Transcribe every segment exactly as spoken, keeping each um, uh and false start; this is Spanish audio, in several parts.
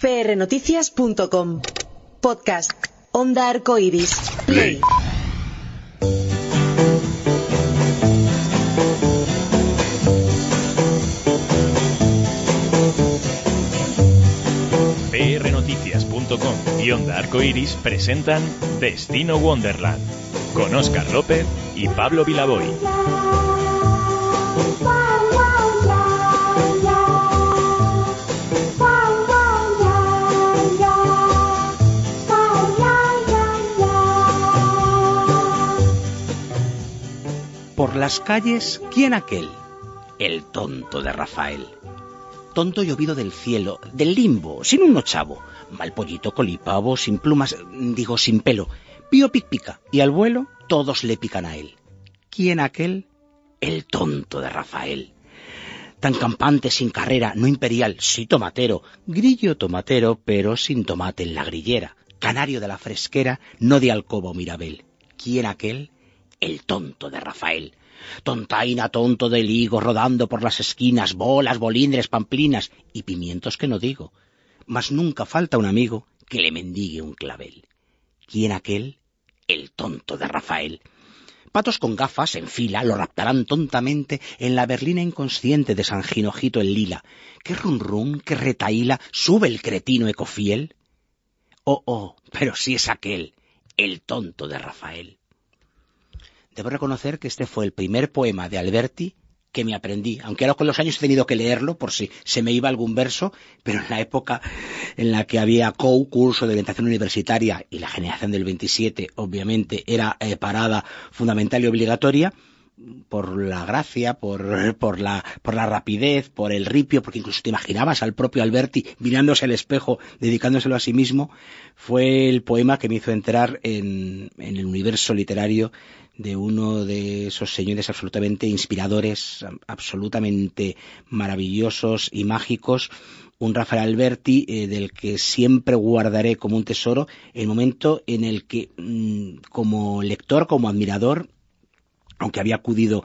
p r noticias punto com. Podcast. Onda Arcoiris. Play. p r noticias punto com y Onda Arcoiris presentan Destino Wonderland con Óscar López y Pablo Vilaboy. Por las calles, ¿quién aquel? El tonto de Rafael. Tonto llovido del cielo, del limbo, sin un ochavo. Mal pollito colipavo, sin plumas, digo sin pelo. Pío pic pica, y al vuelo todos le pican a él. ¿Quién aquel? El tonto de Rafael. Tan campante, sin carrera, no imperial, sí tomatero. Grillo tomatero, pero sin tomate en la grillera. Canario de la fresquera, no de alcoba o mirabel. ¿Quién aquel? El tonto de Rafael. Tontaina tonto del higo rodando por las esquinas, bolas, bolindres, pamplinas y pimientos que no digo. Mas nunca falta un amigo que le mendigue un clavel. ¿Quién aquel? El tonto de Rafael. Patos con gafas en fila lo raptarán tontamente en la berlina inconsciente de San Ginojito el Lila. ¿Qué run run, qué retaíla sube el cretino ecofiel? Oh, oh, pero si es aquel, el tonto de Rafael. Debo reconocer que este fue el primer poema de Alberti que me aprendí, aunque ahora con los años he tenido que leerlo por si se me iba algún verso, pero en la época en la que había C O U, curso de orientación universitaria, y la generación del veintisiete, obviamente, era eh, parada fundamental y obligatoria, por la gracia, por, por, la, por la rapidez, por el ripio, porque incluso te imaginabas al propio Alberti mirándose al espejo, dedicándoselo a sí mismo, fue el poema que me hizo entrar en, en el universo literario de uno de esos señores absolutamente inspiradores, absolutamente maravillosos y mágicos, un Rafael Alberti eh, del que siempre guardaré como un tesoro el momento en el que, mmm, como lector, como admirador, aunque había acudido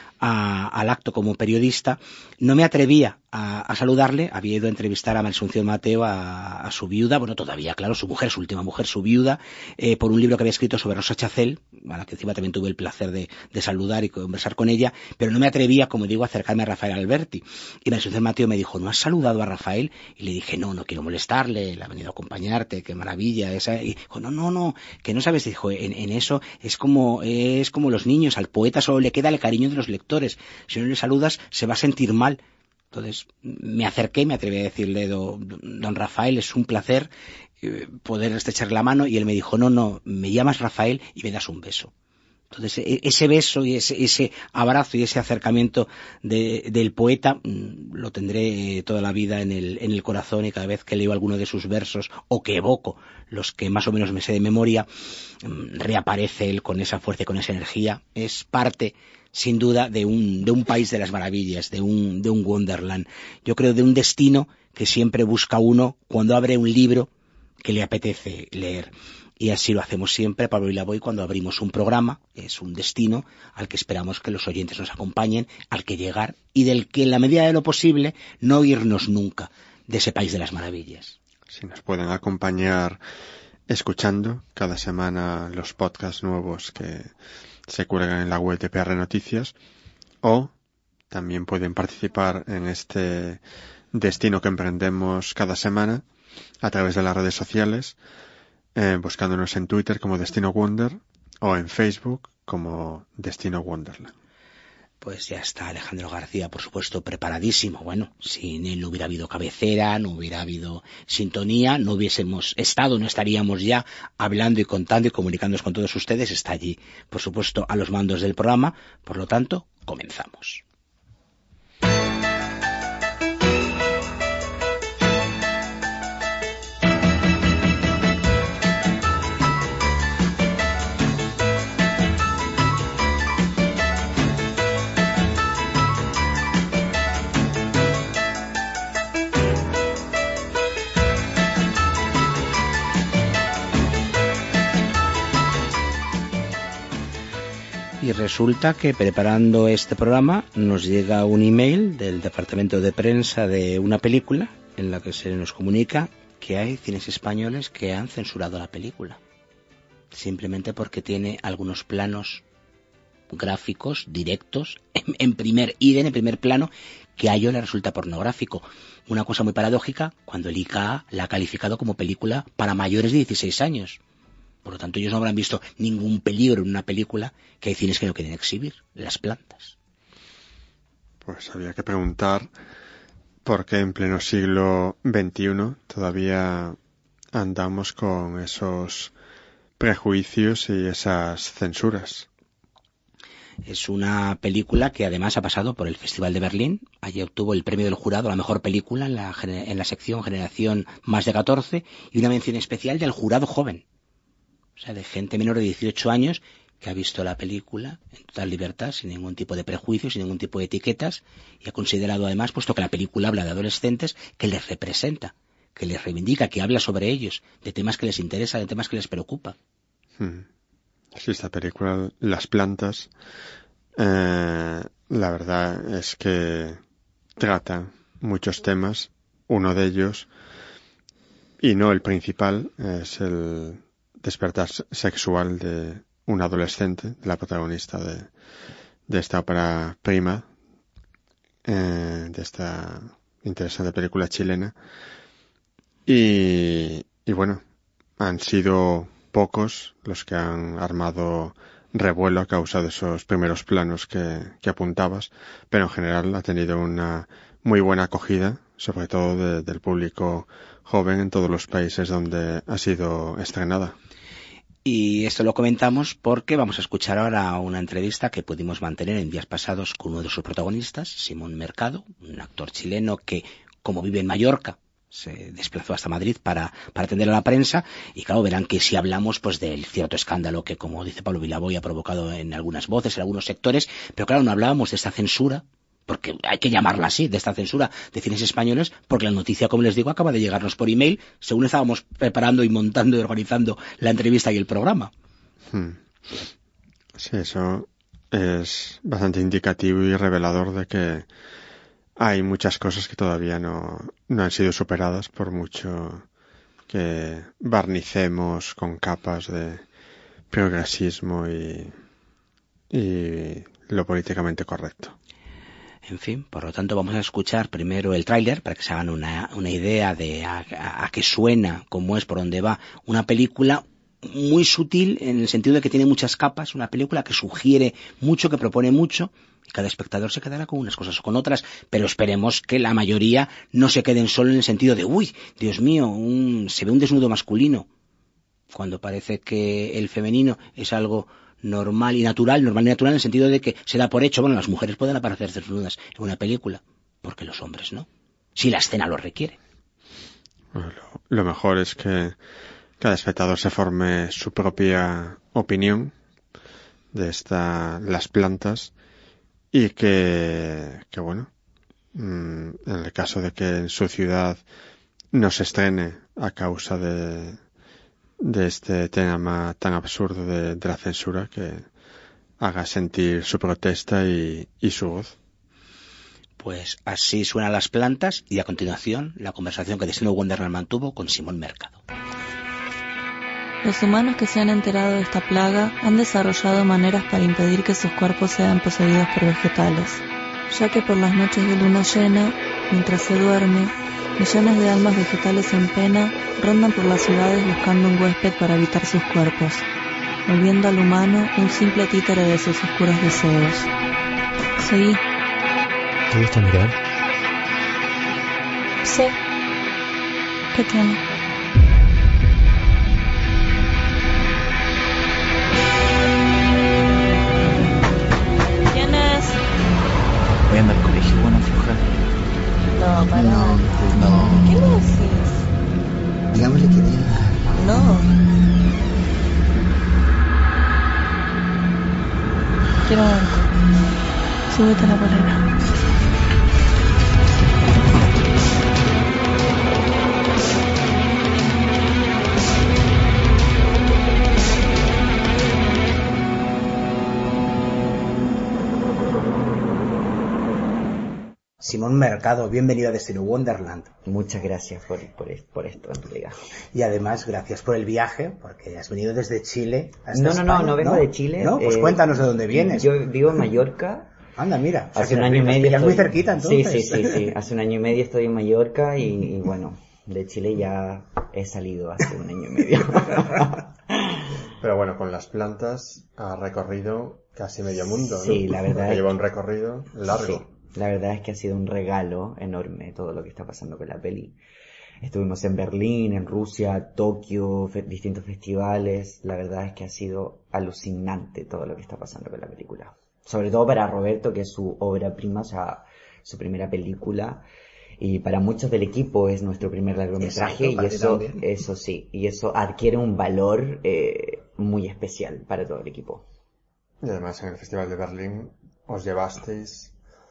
a, al acto como periodista, no me atrevía a, a saludarle. Había ido a entrevistar a María Asunción Mateo, a, a su viuda, bueno, todavía, claro, su mujer, su última mujer, su viuda, eh, por un libro que había escrito sobre Rosa Chacel, a la que encima también tuve el placer de, de saludar y conversar con ella, pero no me atrevía, como digo, a acercarme a Rafael Alberti. Y María Asunción Mateo me dijo, ¿no has saludado a Rafael? Y le dije, no, no quiero molestarle, él ha venido a acompañarte, qué maravilla. Esa. Y dijo, no, no, no, que no sabes, dijo, en, en eso es como, es como los niños, al poeta solo le queda el cariño de los lectores, si no le saludas se va a sentir mal. Entonces me acerqué, me atreví a decirle, don Rafael, es un placer eh, poder estrecharle la mano, y él me dijo, no, no, me llamas Rafael y me das un beso. Entonces ese beso y ese, ese abrazo y ese acercamiento de, del poeta mmm, lo tendré toda la vida en el, en el corazón, y cada vez que leo alguno de sus versos o que evoco los que más o menos me sé de memoria, mmm, reaparece él con esa fuerza y con esa energía. Es parte, sin duda, de un, de un país de las maravillas, de un, de un Wonderland. Yo creo de un destino que siempre busca uno cuando abre un libro que le apetece leer. Y así lo hacemos siempre, Pablo Vilaboy, cuando abrimos un programa. Es un destino al que esperamos que los oyentes nos acompañen, al que llegar, y del que, en la medida de lo posible, no irnos nunca de ese país de las maravillas. Si nos pueden acompañar escuchando cada semana los podcasts nuevos que se cuelgan en la web de P R Noticias, o también pueden participar en este destino que emprendemos cada semana a través de las redes sociales, eh, buscándonos en Twitter como Destino Wonder o en Facebook como Destino Wonderland. Pues ya está Alejandro García, por supuesto, preparadísimo. Bueno, sin él no hubiera habido cabecera, no hubiera habido sintonía, no hubiésemos estado, no estaríamos ya hablando y contando y comunicándonos con todos ustedes. Está allí, por supuesto, a los mandos del programa. Por lo tanto, comenzamos. Y resulta que preparando este programa nos llega un email del departamento de prensa de una película en la que se nos comunica que hay cines españoles que han censurado la película, simplemente porque tiene algunos planos gráficos directos en, en primer ídem, en primer plano, que a ello le resulta pornográfico. Una cosa muy paradójica cuando el I C A la ha calificado como película para mayores de dieciséis años. Por lo tanto, ellos no habrán visto ningún peligro en una película que hay cines que no quieren exhibir, Las plantas. Pues habría que preguntar por qué en pleno siglo veintiuno todavía andamos con esos prejuicios y esas censuras. Es una película que además ha pasado por el Festival de Berlín. Allí obtuvo el premio del jurado a la mejor película en la, en la sección Generación Más de catorce y una mención especial del jurado joven. O sea, de gente menor de dieciocho años que ha visto la película en total libertad, sin ningún tipo de prejuicios, sin ningún tipo de etiquetas, y ha considerado además, puesto que la película habla de adolescentes, que les representa, que les reivindica, que habla sobre ellos, de temas que les interesa, de temas que les preocupa. Hmm. Sí, esta película, Las plantas, eh, la verdad es que trata muchos temas. Uno de ellos, y no el principal, es el despertar sexual de un adolescente, de la protagonista de, de esta ópera prima, eh, de esta interesante película chilena. Y, y bueno, han sido pocos los que han armado revuelo a causa de esos primeros planos que, que apuntabas, pero en general ha tenido una muy buena acogida, sobre todo de, del público joven en todos los países donde ha sido estrenada. Y esto lo comentamos porque vamos a escuchar ahora una entrevista que pudimos mantener en días pasados con uno de sus protagonistas, Simón Mercado, un actor chileno que, como vive en Mallorca, se desplazó hasta Madrid para, para atender a la prensa, y claro, verán que si hablamos pues del cierto escándalo que, como dice Pablo Vilaboy, ha provocado en algunas voces, en algunos sectores, pero claro, no hablábamos de esta censura, porque hay que llamarla así, de esta censura de cines españoles, porque la noticia, como les digo, acaba de llegarnos por email, según estábamos preparando y montando y organizando la entrevista y el programa. Hmm. Sí, eso es bastante indicativo y revelador de que hay muchas cosas que todavía no, no han sido superadas, por mucho que barnicemos con capas de progresismo y, y lo políticamente correcto. En fin, por lo tanto vamos a escuchar primero el tráiler para que se hagan una, una idea de a, a, a qué suena, cómo es, por dónde va. Una película muy sutil en el sentido de que tiene muchas capas, una película que sugiere mucho, que propone mucho, y cada espectador se quedará con unas cosas o con otras, pero esperemos que la mayoría no se queden solo en el sentido de uy, Dios mío, un, se ve un desnudo masculino, cuando parece que el femenino es algo normal y natural, normal y natural en el sentido de que se da por hecho, bueno, las mujeres pueden aparecer desnudas en una película, porque los hombres no, si la escena lo requiere. Bueno, lo, lo mejor es que cada espectador se forme su propia opinión de esta, las plantas, y que, que bueno, en el caso de que en su ciudad no se estrene a causa de de este tema tan absurdo de, de la censura, que haga sentir su protesta y, y su voz. Pues así suenan Las plantas, y a continuación la conversación que Destino Wonderland mantuvo con Simón Mercado. Los humanos que se han enterado de esta plaga han desarrollado maneras para impedir que sus cuerpos sean poseídos por vegetales, ya que por las noches de luna llena, mientras se duerme, millones de almas vegetales en pena rondan por las ciudades buscando un huésped para habitar sus cuerpos, volviendo al humano un simple títere de sus oscuros deseos. Seguí. ¿Te gusta mirar? Sí. ¿Qué tiene? ¿Quién es? Voy a andar al colegio, bueno, aflojar. No, para. No, no. ¿Qué me decís? Digámosle que diga. No. Quiero verte. Súbete a la polera. Simón Mercado, bienvenido a Destino Wonderland. Muchas gracias por, por, por esto, en realidad. Y además, gracias por el viaje, porque has venido desde Chile hasta No, no, España, no, no vengo ¿no? de Chile. No, pues eh, cuéntanos de dónde vienes. Yo vivo en Mallorca. Anda, mira. O sea, Hace que un año y medio. Ya Estoy... muy cerquita, entonces. Sí, sí, sí, sí. Hace un año y medio estoy en Mallorca y, y bueno, de Chile ya he salido hace un año y medio. Pero bueno, con las plantas ha recorrido casi medio mundo, ¿no? Sí, la verdad. Porque es lleva que... un recorrido largo. Sí, la verdad es que ha sido un regalo enorme todo lo que está pasando con la peli. Estuvimos en Berlín, en Rusia, Tokio, fe- distintos festivales. La verdad es que ha sido alucinante todo lo que está pasando con la película. Sobre todo para Roberto, que es su obra prima, o sea, su primera película. Y para muchos del equipo es nuestro primer largometraje. Exacto, y eso, eso sí, y eso adquiere un valor eh, muy especial para todo el equipo. Y además en el Festival de Berlín os llevasteis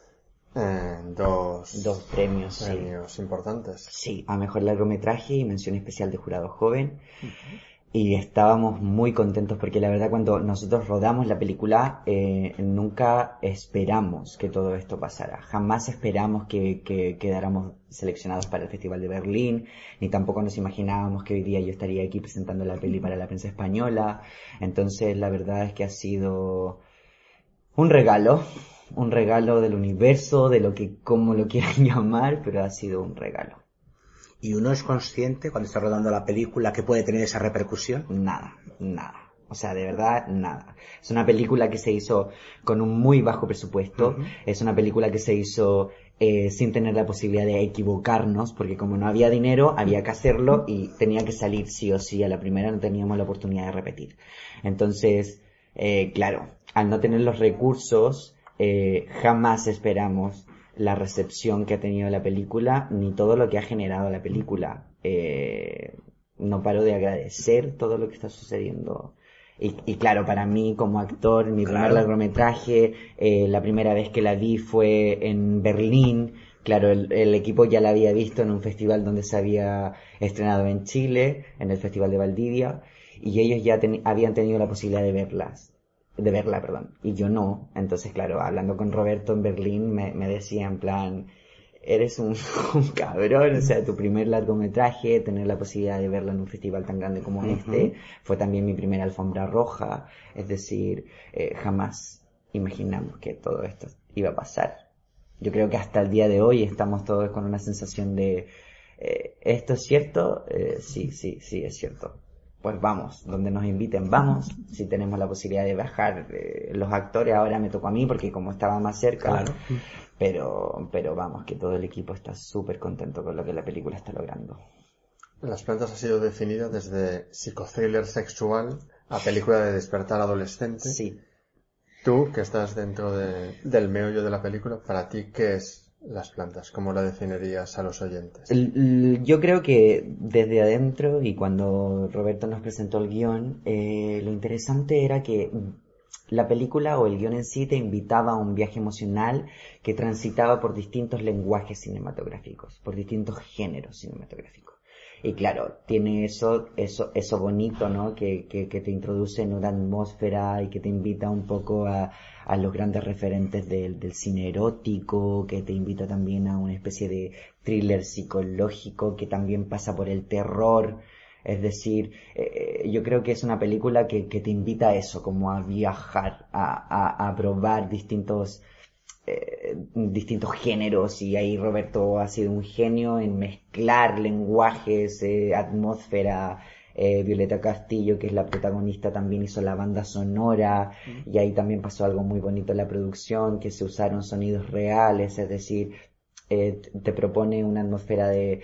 eh, dos, Dos premios, premios sí. importantes. Sí, a mejor largometraje y mención especial de jurado joven. Uh-huh. Y estábamos muy contentos porque la verdad cuando nosotros rodamos la película eh, nunca esperamos que todo esto pasara. Jamás esperamos que, que quedáramos seleccionados para el Festival de Berlín, ni tampoco nos imaginábamos que hoy día yo estaría aquí presentando la peli para la prensa española. Entonces la verdad es que ha sido un regalo, un regalo del universo, de lo que como lo quieran llamar, pero ha sido un regalo. ¿Y uno es consciente cuando está rodando la película que puede tener esa repercusión? Nada, nada. O sea, de verdad, nada. Es una película que se hizo con un muy bajo presupuesto. Uh-huh. Es una película que se hizo eh, sin tener la posibilidad de equivocarnos, porque como no había dinero, había que hacerlo y tenía que salir sí o sí. A la primera no teníamos la oportunidad de repetir. Entonces, eh, claro, al no tener los recursos, eh, jamás esperamos la recepción que ha tenido la película, ni todo lo que ha generado la película. Eh, no paro de agradecer todo lo que está sucediendo. Y, y claro, para mí como actor, mi primer claro. largometraje, eh, la primera vez que la vi fue en Berlín. Claro, el, el equipo ya la había visto en un festival donde se había estrenado en Chile, en el Festival de Valdivia, y ellos ya ten, habían tenido la posibilidad de verlas. de verla, perdón, y yo no. Entonces, claro, hablando con Roberto en Berlín, me, me decía en plan, eres un, un cabrón, o sea, tu primer largometraje, tener la posibilidad de verla en un festival tan grande como uh-huh. este, fue también mi primera alfombra roja, es decir, eh, jamás imaginamos que todo esto iba a pasar. Yo creo que hasta el día de hoy estamos todos con una sensación de, eh, ¿esto es cierto? Eh, sí, sí, sí, es cierto. Pues vamos, donde nos inviten vamos, si tenemos la posibilidad de viajar, eh, los actores ahora me tocó a mí porque como estaba más cerca, claro. pero pero vamos, que todo el equipo está súper contento con lo que la película está logrando. Las plantas ha sido definida desde psicothriller sexual a película de despertar adolescente. Sí. Tú, que estás dentro de, del meollo de la película, para ti, ¿qué es Las plantas? ¿Cómo la definirías a los oyentes? Yo creo que desde adentro, y cuando Roberto nos presentó el guión, eh, lo interesante era que la película o el guión en sí te invitaba a un viaje emocional que transitaba por distintos lenguajes cinematográficos, por distintos géneros cinematográficos. Y claro, tiene eso, eso, eso bonito, ¿no? Que, que, que te introduce en una atmósfera y que te invita un poco a, a los grandes referentes del, del cine erótico, que te invita también a una especie de thriller psicológico que también pasa por el terror. Es decir, eh, yo creo que es una película que, que te invita a eso, como a viajar, a, a, a probar distintos Eh, distintos géneros, y ahí Roberto ha sido un genio en mezclar lenguajes, eh, atmósfera. eh, Violeta Castillo, que es la protagonista, también hizo la banda sonora, mm. y ahí también pasó algo muy bonito en la producción, que se usaron sonidos reales, es decir, eh, te propone una atmósfera de,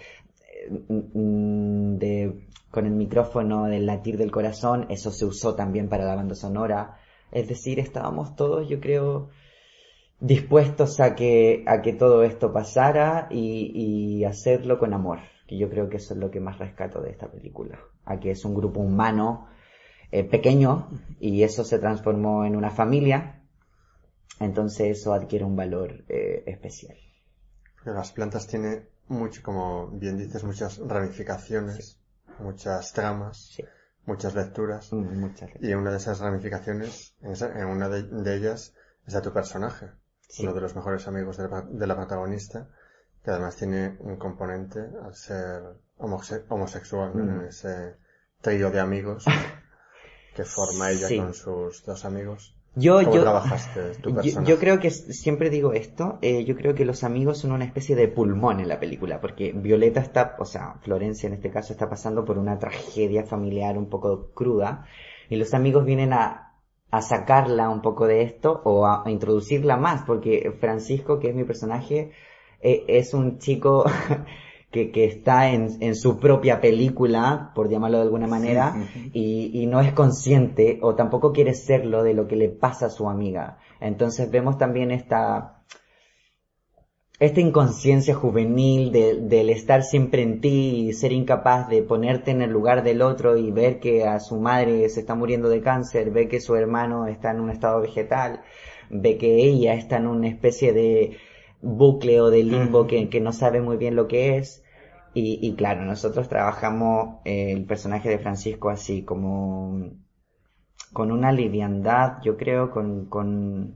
de con el micrófono del latir del corazón, eso se usó también para la banda sonora, es decir, estábamos todos, yo creo, dispuestos a que a que todo esto pasara y, y hacerlo con amor, que yo creo que eso es lo que más rescato de esta película, a que es un grupo humano eh, pequeño, y eso se transformó en una familia, entonces eso adquiere un valor eh, especial. Las plantas tienen mucho, como bien dices, muchas ramificaciones, sí. muchas tramas, sí. muchas lecturas, muchas lecturas, y una de esas ramificaciones, en una de, de ellas, es a tu personaje. Sí. uno de los mejores amigos de la, de la protagonista, que además tiene un componente al ser homose- homosexual, ¿no? Mm. En ese trío de amigos que forma ella Sí. con sus dos amigos. Yo, ¿Cómo yo, trabajaste tu yo, personaje? yo creo que s- siempre digo esto, eh, yo creo que los amigos son una especie de pulmón en la película, porque Violeta está, o sea, Florencia en este caso está pasando por una tragedia familiar un poco cruda, y los amigos vienen a, a sacarla un poco de esto o a, a introducirla más, porque Francisco, que es mi personaje, eh, es un chico que, que está en, en su propia película, por llamarlo de alguna manera, y, y no es consciente o tampoco quiere serlo de lo que le pasa a su amiga. Entonces vemos también esta, esta inconsciencia juvenil de, del estar siempre en ti y ser incapaz de ponerte en el lugar del otro y ver que a su madre se está muriendo de cáncer, ve que su hermano está en un estado vegetal, ve que ella está en una especie de bucle o de limbo que, que no sabe muy bien lo que es. Y, y claro, nosotros trabajamos eh, el personaje de Francisco así, como con una liviandad, yo creo, con, con...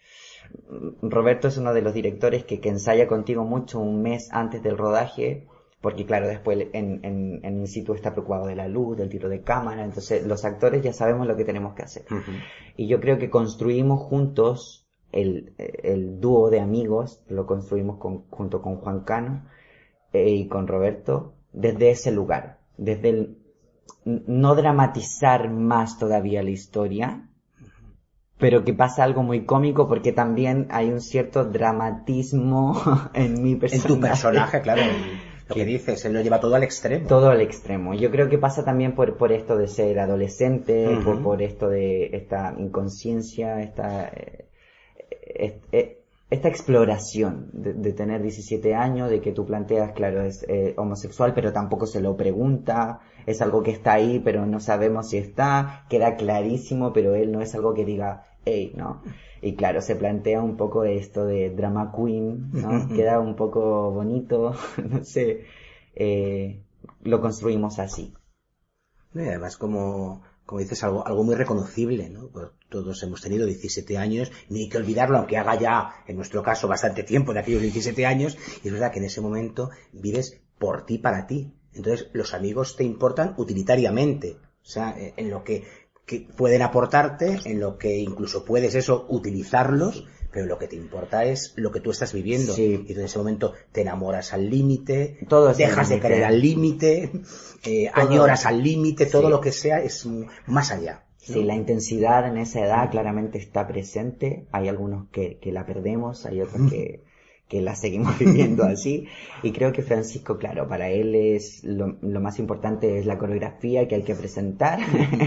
Roberto es uno de los directores que, que ensaya contigo mucho un mes antes del rodaje, porque claro, después en, en, en in situ está preocupado de la luz, del tiro de cámara, entonces los actores ya sabemos lo que tenemos que hacer. Uh-huh. Y yo creo que construimos juntos el, el dúo de amigos, lo construimos con, junto con Juan Cano eh, y con Roberto, desde ese lugar, desde el no dramatizar más todavía la historia, pero que pasa algo muy cómico porque también hay un cierto dramatismo en mi personaje. En tu personaje, claro. Lo que dices, él lo lleva todo al extremo. Todo al extremo. Yo creo que pasa también por, por esto de ser adolescente, Uh-huh. por, por esto de esta inconsciencia, esta, eh, eh, esta exploración de, de tener diecisiete años, de que tú planteas, claro, es eh, homosexual, pero tampoco se lo pregunta, es algo que está ahí, pero no sabemos si está, queda clarísimo, pero él no es algo que diga, hey, ¿no? Y claro, se plantea un poco esto de drama queen, ¿no? Queda un poco bonito, no sé, eh, lo construimos así. Y además, como, como dices, algo, algo muy reconocible, ¿no? Pues todos hemos tenido diecisiete años, ni hay que olvidarlo, aunque haga ya, en nuestro caso, bastante tiempo de aquellos diecisiete años, y es verdad que en ese momento vives por ti, para ti. Entonces, los amigos te importan utilitariamente, o sea, en lo que que pueden aportarte, en lo que incluso puedes eso, utilizarlos, pero lo que te importa es lo que tú estás viviendo. Sí. Y en ese momento te enamoras al límite, Todo es dejas de límite. creer al límite, eh, Todo. añoras al límite, todo Sí. lo que sea es más allá. Sí, la intensidad en esa edad claramente está presente. Hay algunos que, que la perdemos, hay otros que, que la seguimos viviendo así. Y creo que Francisco, claro, para él es lo, lo más importante es la coreografía que hay que presentar.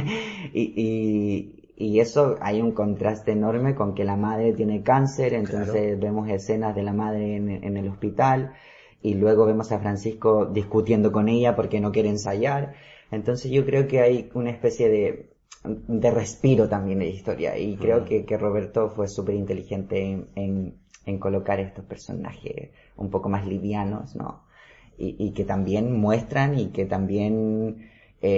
y, y, y eso hay un contraste enorme con que la madre tiene cáncer, entonces Claro. vemos escenas de la madre en, en el hospital y luego vemos a Francisco discutiendo con ella porque no quiere ensayar. Entonces yo creo que hay una especie de de respiro también en la historia y creo que, que Roberto fue súper inteligente en, en, en colocar estos personajes un poco más livianos, ¿no? Y, y que también muestran y que también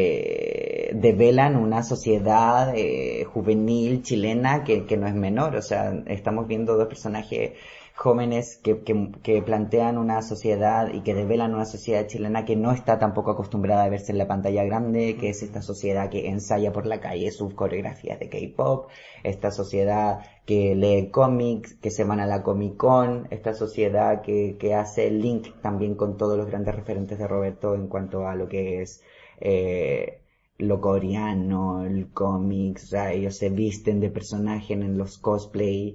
eh, develan una sociedad eh, juvenil chilena que, que no es menor, o sea, estamos viendo dos personajes jóvenes que, que, que plantean una sociedad y que develan una sociedad chilena que no está tampoco acostumbrada a verse en la pantalla grande, que es esta sociedad que ensaya por la calle sus coreografías de K-pop, esta sociedad que lee cómics, que se van a la Comic Con, esta sociedad que, que hace el link también con todos los grandes referentes de Roberto en cuanto a lo que es eh, lo coreano, el cómics, o sea, ellos se visten de personaje en los cosplay,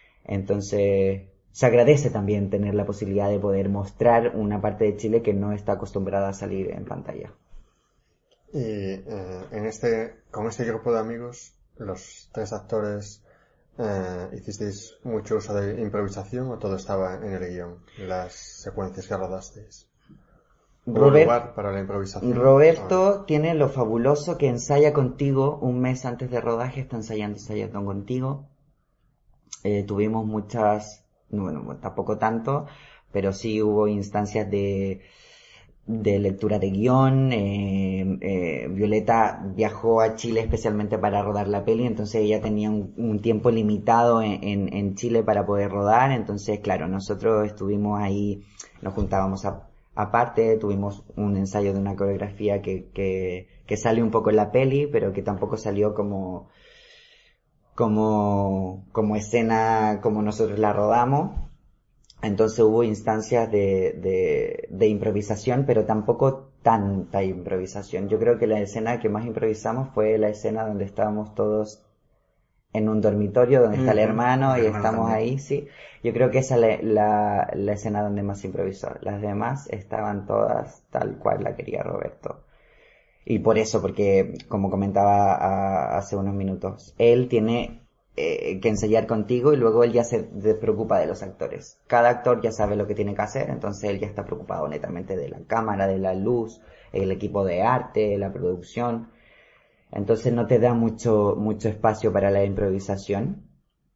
entonces se agradece también tener la posibilidad de poder mostrar una parte de Chile que no está acostumbrada a salir en pantalla. Y eh, en este, con este grupo de amigos, los tres actores, eh, ¿hicisteis mucho uso de improvisación o todo estaba en el guión, las secuencias que rodasteis? ¿Hubo Robert- lugar para la improvisación? Roberto tiene lo fabuloso que ensaya contigo un mes antes de rodaje, está ensayando, ensayando contigo. Eh, tuvimos muchas, bueno, tampoco tanto, pero sí hubo instancias de de lectura de guión. Eh, eh, Violeta viajó a Chile especialmente para rodar la peli, entonces ella tenía un, un tiempo limitado en, en, en Chile para poder rodar. Entonces, claro, nosotros estuvimos ahí, nos juntábamos a, aparte, tuvimos un ensayo de una coreografía que, que, que salió un poco en la peli, pero que tampoco salió como como como escena como nosotros la rodamos. Entonces hubo instancias de, de, de improvisación, pero tampoco tanta improvisación. Yo creo que la escena que más improvisamos fue la escena donde estábamos todos en un dormitorio, donde está el hermano, y estamos ahí, sí. Yo creo que esa es la, la, la escena donde más improvisó. Las demás estaban todas tal cual la quería Roberto. Y por eso, porque, como comentaba a, hace unos minutos, él tiene eh, que ensayar contigo y luego él ya se preocupa de los actores. Cada actor ya sabe lo que tiene que hacer, entonces él ya está preocupado netamente de la cámara, de la luz, el equipo de arte, la producción. Entonces no te da mucho, mucho espacio para la improvisación,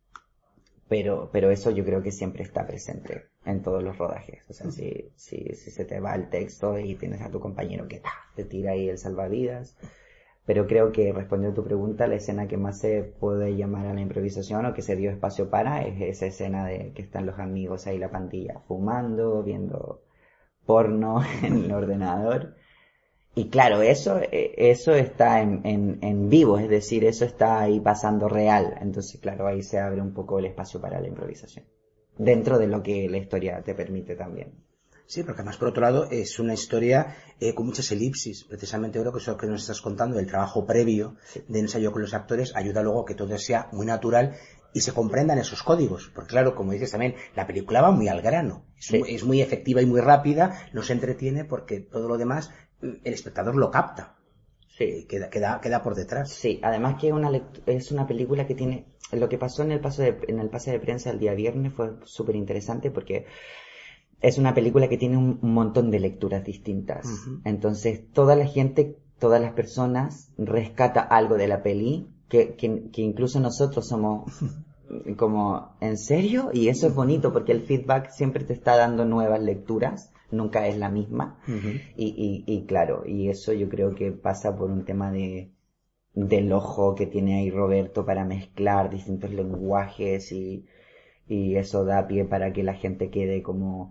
pero, pero eso yo creo que siempre está presente en todos los rodajes. O sea, si, si, si se te va el texto y tienes a tu compañero que ta, te tira ahí el salvavidas. Pero creo que, respondiendo a tu pregunta, la escena que más se puede llamar a la improvisación o que se dio espacio para es esa escena de que están los amigos ahí, la pandilla, fumando, viendo porno en el ordenador. Y claro, eso, eso está en, en, en vivo, es decir, eso está ahí pasando real. Entonces, claro, ahí se abre un poco el espacio para la improvisación. Dentro de lo que la historia te permite también. Sí, porque además, por otro lado, es una historia eh, con muchas elipsis. Precisamente creo que eso que nos estás contando, el trabajo previo sí. de ensayo con los actores, ayuda luego a que todo sea muy natural y se comprendan esos códigos. Porque claro, como dices también, la película va muy al grano. Es, sí. muy, es muy efectiva y muy rápida, nos entretiene porque todo lo demás el espectador lo capta. Sí, queda, queda, queda por detrás. Sí, además que una es una película que tiene, lo que pasó en el paso de, en el pase de prensa el día viernes fue súper interesante porque es una película que tiene un montón de lecturas distintas. Uh-huh. Entonces toda la gente, todas las personas rescata algo de la peli que, que, que incluso nosotros somos como, ¿en serio? Y eso es bonito porque el feedback siempre te está dando nuevas lecturas. Nunca es la misma. Uh-huh. y, y, y claro, y eso yo creo que pasa por un tema de del ojo que tiene ahí Roberto para mezclar distintos lenguajes y, y eso da pie para que la gente quede como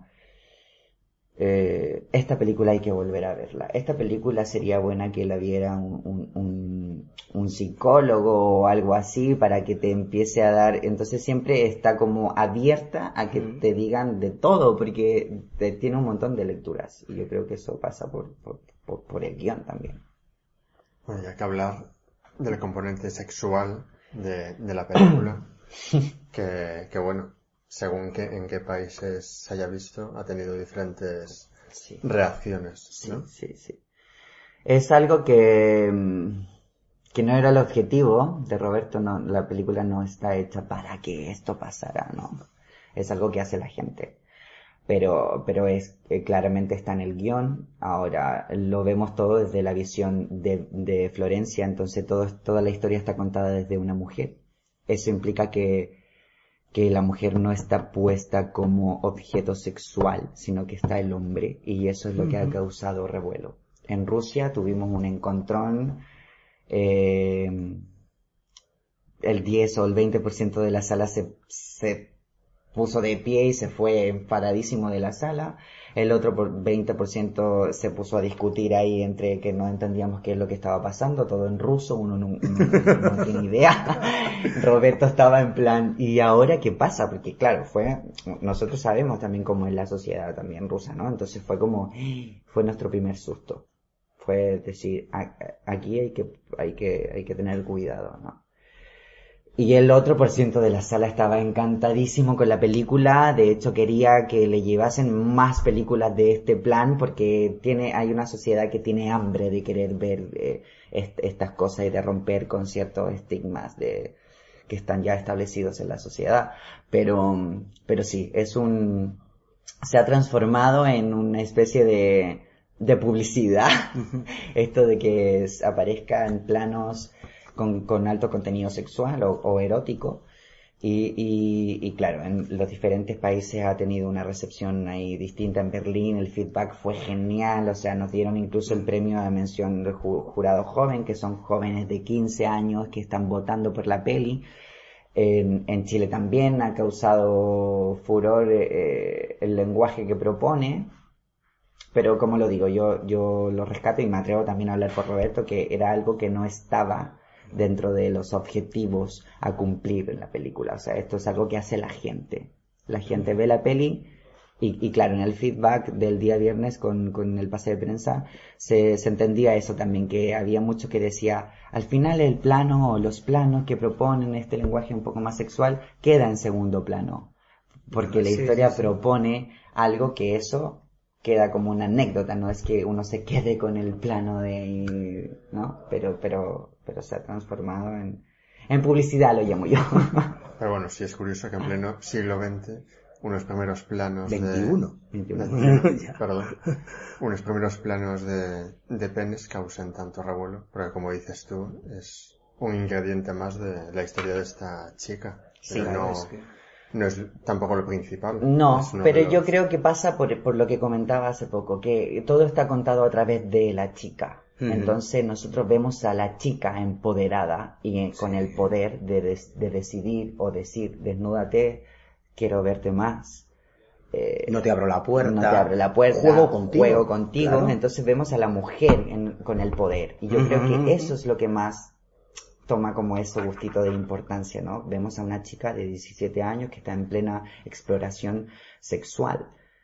eh, esta película hay que volver a verla. Esta película sería buena que la viera un, un, un, un psicólogo o algo así para que te empiece a dar. Entonces siempre está como abierta a que te digan de todo porque te, tiene un montón de lecturas y yo creo que eso pasa por, por, por, por el guión también. Bueno, ya que hablar del componente sexual de, de la película, que, que bueno, según que, en qué países se haya visto, ha tenido diferentes sí. reacciones, ¿no? Sí, sí, sí. Es algo que, que no era el objetivo de Roberto, no, la película no está hecha para que esto pasara, ¿no? Es algo que hace la gente. Pero, pero es, eh, claramente está en el guión. Ahora, lo vemos todo desde la visión de, de Florencia, entonces todo, toda la historia está contada desde una mujer. Eso implica que que la mujer no está puesta como objeto sexual, sino que está el hombre, y eso es lo que ha causado revuelo. En Rusia tuvimos un encontrón, eh, el diez o el veinte por ciento de la sala se, se puso de pie y se fue enfadadísimo de la sala. El otro por veinte por ciento se puso a discutir ahí entre que no entendíamos qué es lo que estaba pasando, todo en ruso, uno no, no, no, no tiene idea. Roberto estaba en plan, ¿y ahora qué pasa? Porque claro, fue, nosotros sabemos también cómo es la sociedad también rusa, ¿no? Entonces fue como, fue nuestro primer susto. Fue decir, aquí hay que, hay que, hay que tener cuidado, ¿no? Y el otro por ciento de la sala estaba encantadísimo con la película. De hecho, quería que le llevasen más películas de este plan porque tiene, hay una sociedad que tiene hambre de querer ver eh, est- estas cosas y de romper con ciertos estigmas de que están ya establecidos en la sociedad. Pero, pero sí, es un, se ha transformado en una especie de, de publicidad. Esto de que aparezca en planos Con, con alto contenido sexual o, o erótico, Y, y, y claro, en los diferentes países ha tenido una recepción ahí distinta. En Berlín el feedback fue genial, o sea, nos dieron incluso el premio de mención de ju- jurado joven, que son jóvenes de quince años que están votando por la peli. En, en Chile también ha causado furor eh, el lenguaje que propone, pero como lo digo, yo, yo lo rescato y me atrevo también a hablar por Roberto, que era algo que no estaba dentro de los objetivos a cumplir en la película. O sea, esto es algo que hace la gente. La gente ve la peli y, y claro, en el feedback del día viernes con, con el pase de prensa se, se entendía eso también, que había mucho que decía, al final el plano o los planos que proponen este lenguaje un poco más sexual queda en segundo plano, porque la Sí, historia sí, sí. propone algo que eso queda como una anécdota, no es que uno se quede con el plano de, ¿no? Pero, pero, pero se ha transformado en, en publicidad, lo llamo yo. Pero bueno, sí es curioso que en pleno siglo veinte, unos primeros planos veintiuno. de... veintiuno. Ya. Perdón. Unos primeros planos de, de penes causan tanto revuelo, porque como dices tú, es un ingrediente más de la historia de esta chica. Sí, Pero claro, no, es que- no es tampoco lo principal. No, Es uno pero de yo los- creo que pasa por, por lo que comentaba hace poco, que todo está contado a través de la chica. Ujú. Entonces nosotros vemos a la chica empoderada y eh, con Sí. el poder de, des- de decidir o decir, desnúdate, quiero verte más. Eh, No te abro la puerta. no te abre la puerta, Juego contigo. juego contigo. Claro. Entonces vemos a la mujer en- con el poder. Y yo Ujú, creo que ujú. eso es lo que más toma como ese gustito de importancia, ¿no? Vemos a una chica de diecisiete años que está en plena exploración sexual.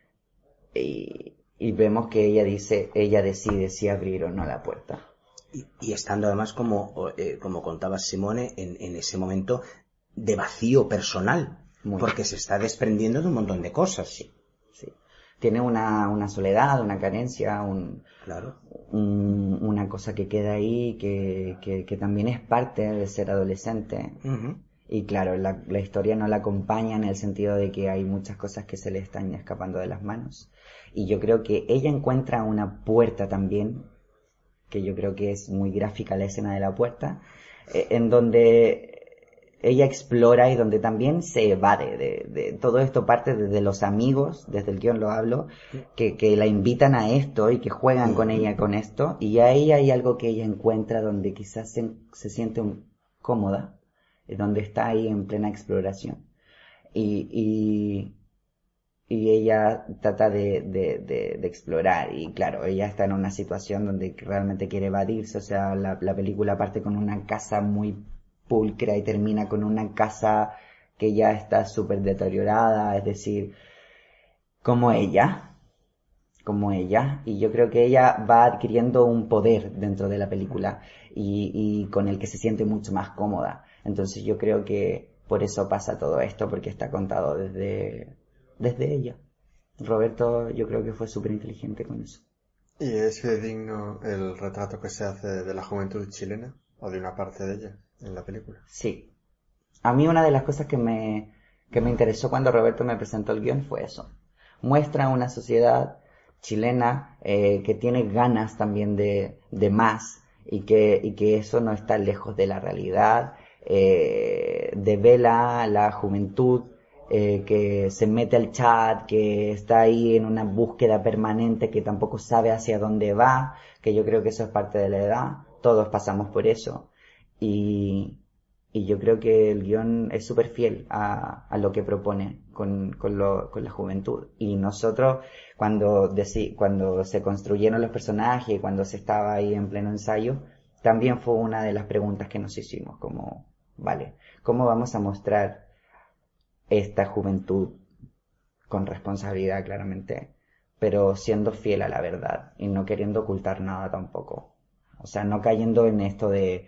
Y, y vemos que ella dice, ella decide si abrir o no la puerta. Y, y estando además, como, eh, como contaba Simone, en, en ese momento de vacío personal. Muy porque se está desprendiendo de un montón de cosas. Sí, sí. Tiene una, una soledad, una carencia, un, Claro. un- una cosa que queda ahí, que, que, que también es parte de ser adolescente. Ujú. Y claro, la, la historia no la acompaña en el sentido de que hay muchas cosas que se le están escapando de las manos. Y yo creo que ella encuentra una puerta también, que yo creo que es muy gráfica la escena de la puerta, eh, en donde ella explora y donde también se evade de, de todo esto parte desde los amigos, desde el guión lo hablo, que, que la invitan a esto y que juegan con ella con esto, y ahí hay algo que ella encuentra donde quizás se, se siente un- cómoda, eh, donde está ahí en plena exploración. Y, y, y ella trata de, de, de, de explorar, y claro, ella está en una situación donde realmente quiere evadirse, o sea, la, la película parte con una casa muy pulcra y termina con una casa que ya está súper deteriorada, es decir, como ella, como ella, y yo creo que ella va adquiriendo un poder dentro de la película y, y con el que se siente mucho más cómoda. Entonces yo creo que por eso pasa todo esto, porque está contado desde, desde ella. Roberto yo creo que fue súper inteligente con eso. ¿Y es digno el retrato que se hace de la juventud chilena o de una parte de ella en la película? Sí. A mí una de las cosas que me, que me interesó cuando Roberto me presentó el guión fue eso. Muestra una sociedad chilena eh, que tiene ganas también de, de más y que, y que eso no está lejos de la realidad. Eh, devela la juventud eh, que se mete al chat, que está ahí en una búsqueda permanente, que tampoco sabe hacia dónde va, que yo creo que eso es parte de la edad. Todos pasamos por eso. Y, y yo creo que el guión es súper fiel a, a lo que propone con, con, lo, con la juventud. Y nosotros, cuando, deci- cuando se construyeron los personajes, cuando se estaba ahí en pleno ensayo, también fue una de las preguntas que nos hicimos, como, vale, ¿cómo vamos a mostrar esta juventud con responsabilidad, claramente, pero siendo fiel a la verdad y no queriendo ocultar nada tampoco? O sea, no cayendo en esto de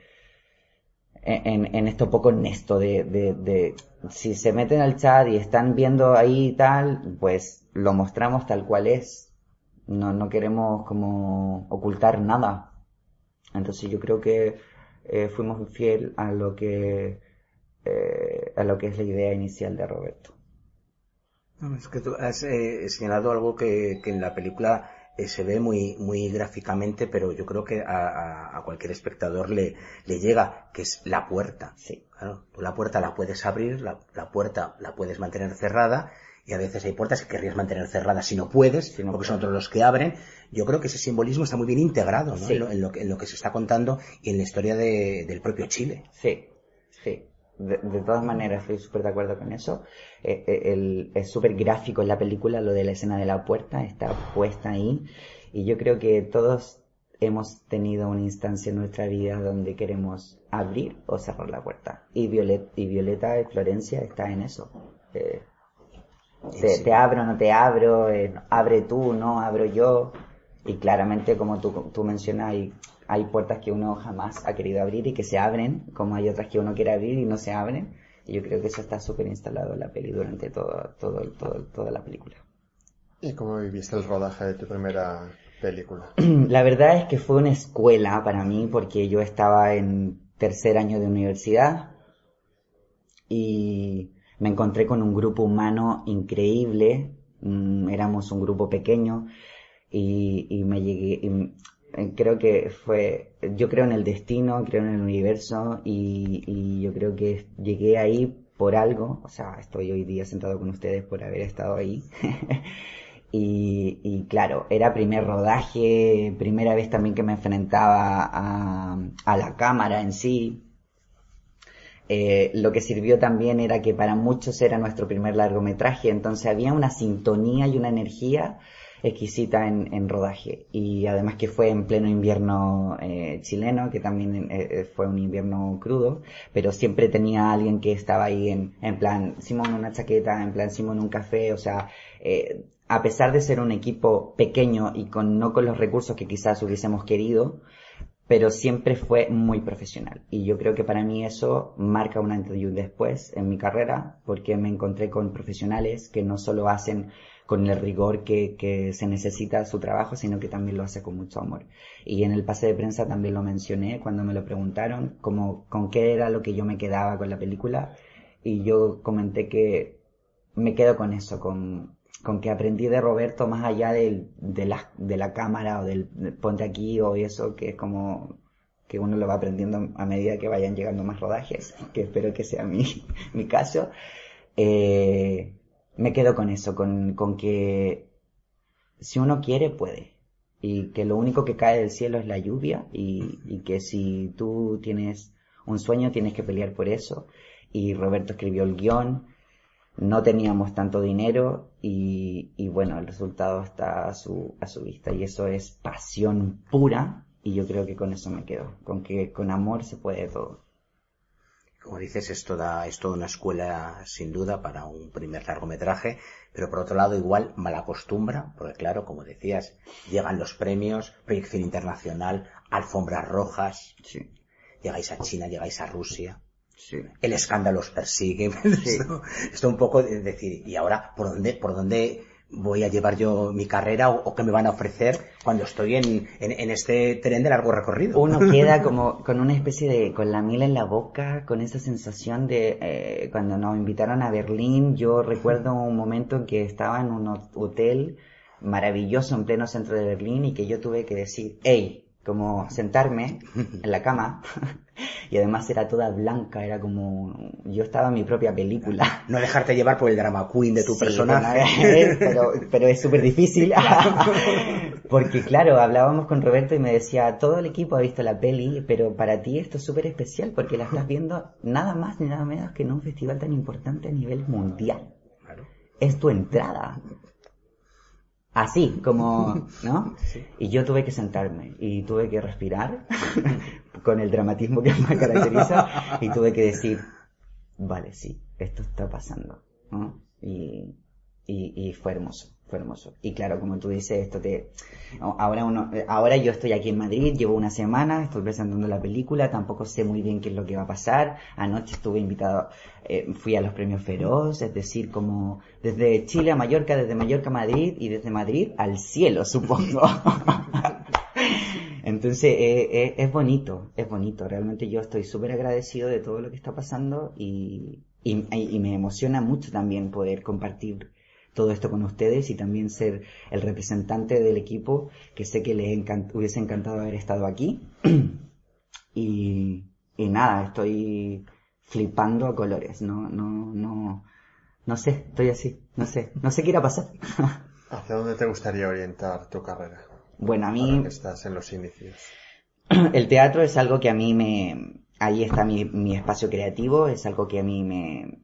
En, en esto poco honesto de, de, de si se meten al chat y están viendo ahí y tal, pues lo mostramos tal cual es. No, no queremos como ocultar nada. Entonces yo creo que eh, fuimos fiel a lo que eh, a lo que es la idea inicial de Roberto. No, es que tú has eh, señalado algo que, que en la película eh, se ve muy muy gráficamente, pero yo creo que a, a, a cualquier espectador le, le llega, que es la puerta. Sí. Claro, tú la puerta la puedes abrir, la, la puerta la puedes mantener cerrada, y a veces hay puertas que querrías mantener cerradas si no puedes, Si no porque puedes. son otros los que abren. Yo creo que ese simbolismo está muy bien integrado, ¿no? Sí. En, lo, en, lo que, en lo que se está contando y en la historia de, del propio Chile. Sí, sí. De, de todas maneras, estoy súper de acuerdo con eso. Eh, eh, el, es súper gráfico en la película, lo de la escena de la puerta está puesta ahí. Y yo creo que todos hemos tenido una instancia en nuestra vida donde queremos abrir o cerrar la puerta. Y Violeta, y Violeta y Florencia está en eso. Eh, te, Sí. te abro, no te abro, eh, abre tú, no abro yo. Y claramente, como tú, tú mencionas, hay, hay puertas que uno jamás ha querido abrir y que se abren, como hay otras que uno quiere abrir y no se abren. Y yo creo que eso está súper instalado en la peli durante todo, todo, todo, toda la película. ¿Y cómo viviste el rodaje de tu primera película? La verdad es que fue una escuela para mí porque yo estaba en tercer año de universidad y me encontré con un grupo humano increíble. Mm, éramos un grupo pequeño. Y, y me llegué, y creo que fue, yo creo en el destino, creo en el universo y, y yo creo que llegué ahí por algo, o sea, estoy hoy día sentado con ustedes por haber estado ahí. y, y claro, era primer rodaje, primera vez también que me enfrentaba a, a la cámara en sí. Eh, lo que sirvió también era que para muchos era nuestro primer largometraje, entonces había una sintonía y una energía exquisita en, en rodaje, y además que fue en pleno invierno eh, chileno, que también eh, fue un invierno crudo, pero siempre tenía alguien que estaba ahí en, en plan, Simón una chaqueta, en plan Simón un café, o sea, eh, a pesar de ser un equipo pequeño y con no con los recursos que quizás hubiésemos querido, pero siempre fue muy profesional. Y yo creo que para mí eso marca un antes y un después en mi carrera, porque me encontré con profesionales que no solo hacen con el rigor que, que se necesita su trabajo, sino que también lo hace con mucho amor. Y en el pase de prensa también lo mencioné cuando me lo preguntaron, como con qué era lo que yo me quedaba con la película, y yo comenté que me quedo con eso, con, con que aprendí de Roberto más allá del, de, la, de la cámara o del, del ponte aquí o eso, que es como que uno lo va aprendiendo a medida que vayan llegando más rodajes, que espero que sea mi, mi caso. Eh, me quedo con eso, con, con que si uno quiere, puede. Y que lo único que cae del cielo es la lluvia, y, y que si tú tienes un sueño, tienes que pelear por eso. Y Roberto escribió el guión, no teníamos tanto dinero, y, y bueno, el resultado está a su, a su vista. Y eso es pasión pura, y yo creo que con eso me quedo, con que con amor se puede todo. Como dices, es toda, es toda una escuela sin duda para un primer largometraje, pero por otro lado igual malacostumbra, porque claro, como decías, llegan los premios, proyección internacional, alfombras rojas, Sí. llegáis a China, llegáis a Rusia, Sí. el escándalo os persigue, Sí. esto, esto un poco de decir, ¿y ahora por dónde, por dónde voy a llevar yo mi carrera o, o qué me van a ofrecer cuando estoy en, en, en este tren de largo recorrido? Uno queda como con una especie de, con la miel en la boca, con esa sensación de, eh, cuando nos invitaron a Berlín, yo recuerdo un momento en que estaba en un hotel maravilloso en pleno centro de Berlín y que yo tuve que decir, hey, como sentarme en la cama, y además era toda blanca, era como, yo estaba en mi propia película. No dejarte llevar por el drama queen de tu Sí, personaje. bueno, pero, pero es súper difícil. Porque claro, hablábamos con Roberto y me decía, todo el equipo ha visto la peli, pero para ti esto es súper especial porque la estás viendo nada más ni nada menos que en un festival tan importante a nivel mundial. Claro. Es tu entrada. Así, como, ¿no? Sí. Y yo tuve que sentarme y tuve que respirar con el dramatismo que me caracteriza y tuve que decir, vale, sí, esto está pasando, ¿no? Y, y, y fue hermoso, fue hermoso. Y claro, como tú dices, esto te, ahora uno, ahora yo estoy aquí en Madrid, llevo una semana, estoy presentando la película, tampoco sé muy bien qué es lo que va a pasar. Anoche estuve invitado, eh, fui a los premios Feroz, es decir, como desde Chile a Mallorca, desde Mallorca a Madrid y desde Madrid al cielo, supongo. Entonces eh, eh, es bonito, es bonito. Realmente yo estoy súper agradecido de todo lo que está pasando y, y, y me emociona mucho también poder compartir todo esto con ustedes y también ser el representante del equipo, que sé que les encant- hubiese encantado haber estado aquí. y, y nada, estoy flipando a colores, no, no, no, no sé, estoy así, no sé, no sé qué irá a pasar. ¿Hacia dónde te gustaría orientar tu carrera? Bueno, a mí Ahora que estás en los inicios. el teatro es algo que a mí me... Ahí está mi, mi espacio creativo, es algo que a mí me,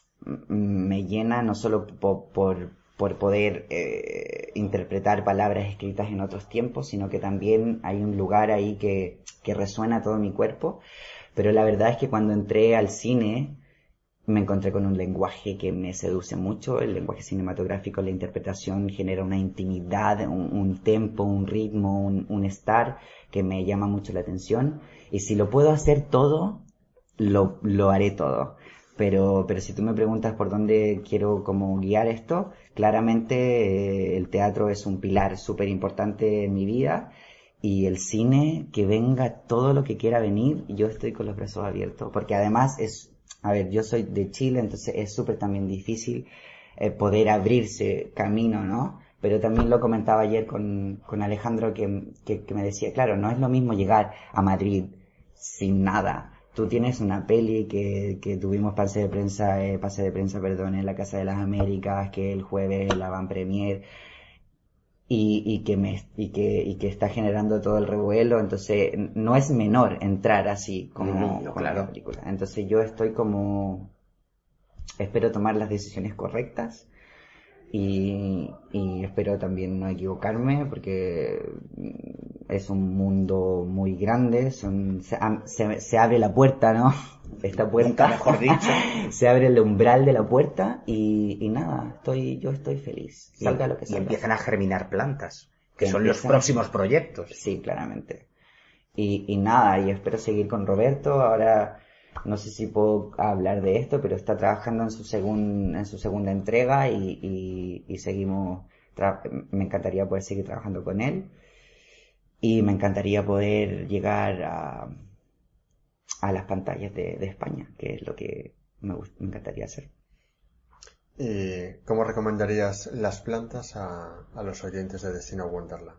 me llena no solo po- por, por poder eh, interpretar palabras escritas en otros tiempos, sino que también hay un lugar ahí que, que resuena todo mi cuerpo. Pero la verdad es que cuando entré al cine me encontré con un lenguaje que me seduce mucho. El lenguaje cinematográfico, la interpretación genera una intimidad, un, un tempo, un ritmo, un, un estar que me llama mucho la atención. Y si lo puedo hacer todo, lo, lo haré todo. Pero, pero si tú me preguntas por dónde quiero como guiar esto, claramente eh, el teatro es un pilar súper importante en mi vida. Y el cine, que venga todo lo que quiera venir, yo estoy con los brazos abiertos. Porque además es... A ver, yo soy de Chile, entonces es súper también difícil eh, poder abrirse camino, ¿no? Pero también lo comentaba ayer con, con Alejandro que, que, que me decía, claro, no es lo mismo llegar a Madrid sin nada. Tú tienes una peli que, que tuvimos pase de prensa, eh, pase de prensa, perdón, en la Casa de las Américas, que el jueves la van premier. Y, y que me y que y que está generando todo el revuelo, entonces no es menor entrar así como No, no, con claro. la película. Entonces yo estoy como espero tomar las decisiones correctas y, y espero también no equivocarme porque es un mundo muy grande, son, se, se, se abre la puerta, ¿no? Esta puerta, mejor dicho, se abre el umbral de la puerta y, y nada, estoy, yo estoy feliz, salga y, lo que y salga. empiezan a germinar plantas, que Que son empiezan- los próximos proyectos. Sí, claramente. Y, y nada, y espero seguir con Roberto. Ahora no sé si puedo hablar de esto, pero está trabajando en su segun, en su segunda entrega y, y, y seguimos. tra- me encantaría poder seguir trabajando con él y me encantaría poder llegar a, a las pantallas de, de España, que es lo que me, gust- me encantaría hacer. ¿Y cómo recomendarías las plantas a, a los oyentes de Destino Wonderland?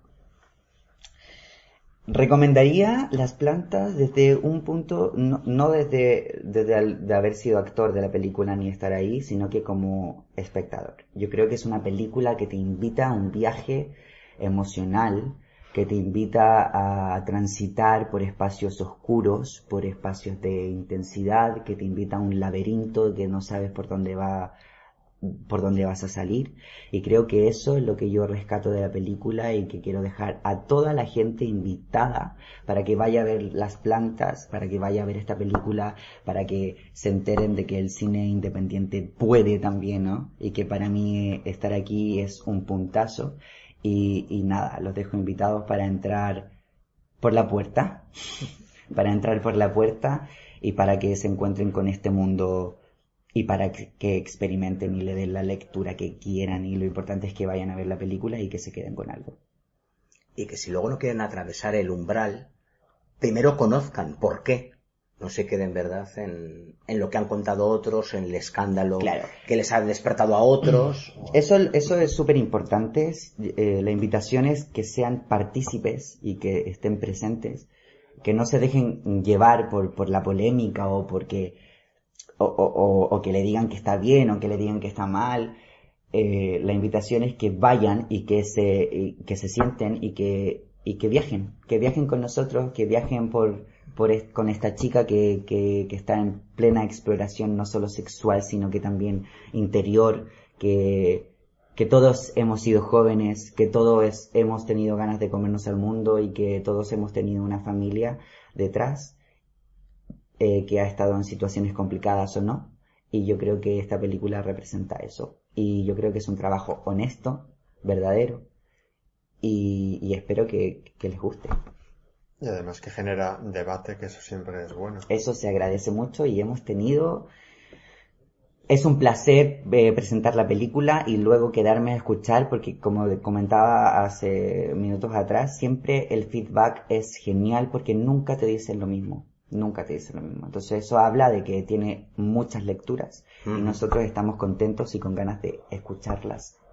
Recomendaría las plantas desde un punto, no, no desde, desde el- de haber sido actor de la película ni estar ahí, sino que como espectador. Yo creo que es una película que te invita a un viaje emocional, que te invita a transitar por espacios oscuros, por espacios de intensidad, que te invita a un laberinto que no sabes por dónde va, por dónde vas a salir, y creo que eso es lo que yo rescato de la película y que quiero dejar a toda la gente invitada para que vaya a ver las plantas, para que vaya a ver esta película, para que se enteren de que el cine independiente puede también, ¿no? Y que para mí estar aquí es un puntazo y, y nada, los dejo invitados para entrar por la puerta, para entrar por la puerta y para que se encuentren con este mundo y para que, que experimenten y le den la lectura que quieran, y lo importante es que vayan a ver la película y que se queden con algo. Y que si luego no quieren atravesar el umbral, primero conozcan por qué. No se queden, ¿verdad?, en, en lo que han contado otros, en el escándalo Claro. que les ha despertado a otros. Eso, eso es súper importante. Eh, la invitación es que sean partícipes y que estén presentes, que no se dejen llevar por, por la polémica o porque o, o, o, o que le digan que está bien o que le digan que está mal. Eh, la invitación es que vayan y que se, y que se sienten y que, y que viajen, que viajen con nosotros, que viajen por, por es, con esta chica que, que, que está en plena exploración, no solo sexual, sino que también interior, que, que todos hemos sido jóvenes, que todos hemos tenido ganas de comernos al mundo y que todos hemos tenido una familia detrás. Eh, que ha estado en situaciones complicadas o no, y yo creo que esta película representa eso, y yo creo que es un trabajo honesto, verdadero, y, y espero que, que les guste. Y además que genera debate, que eso siempre es bueno. Eso se agradece mucho y hemos tenido... Es un placer eh, presentar la película y luego quedarme a escuchar, porque como comentaba hace minutos atrás, siempre el feedback es genial porque nunca te dicen lo mismo. Nunca te dice lo mismo. Entonces eso habla de que tiene muchas lecturas, uh-huh, y nosotros estamos contentos y con ganas de escucharlas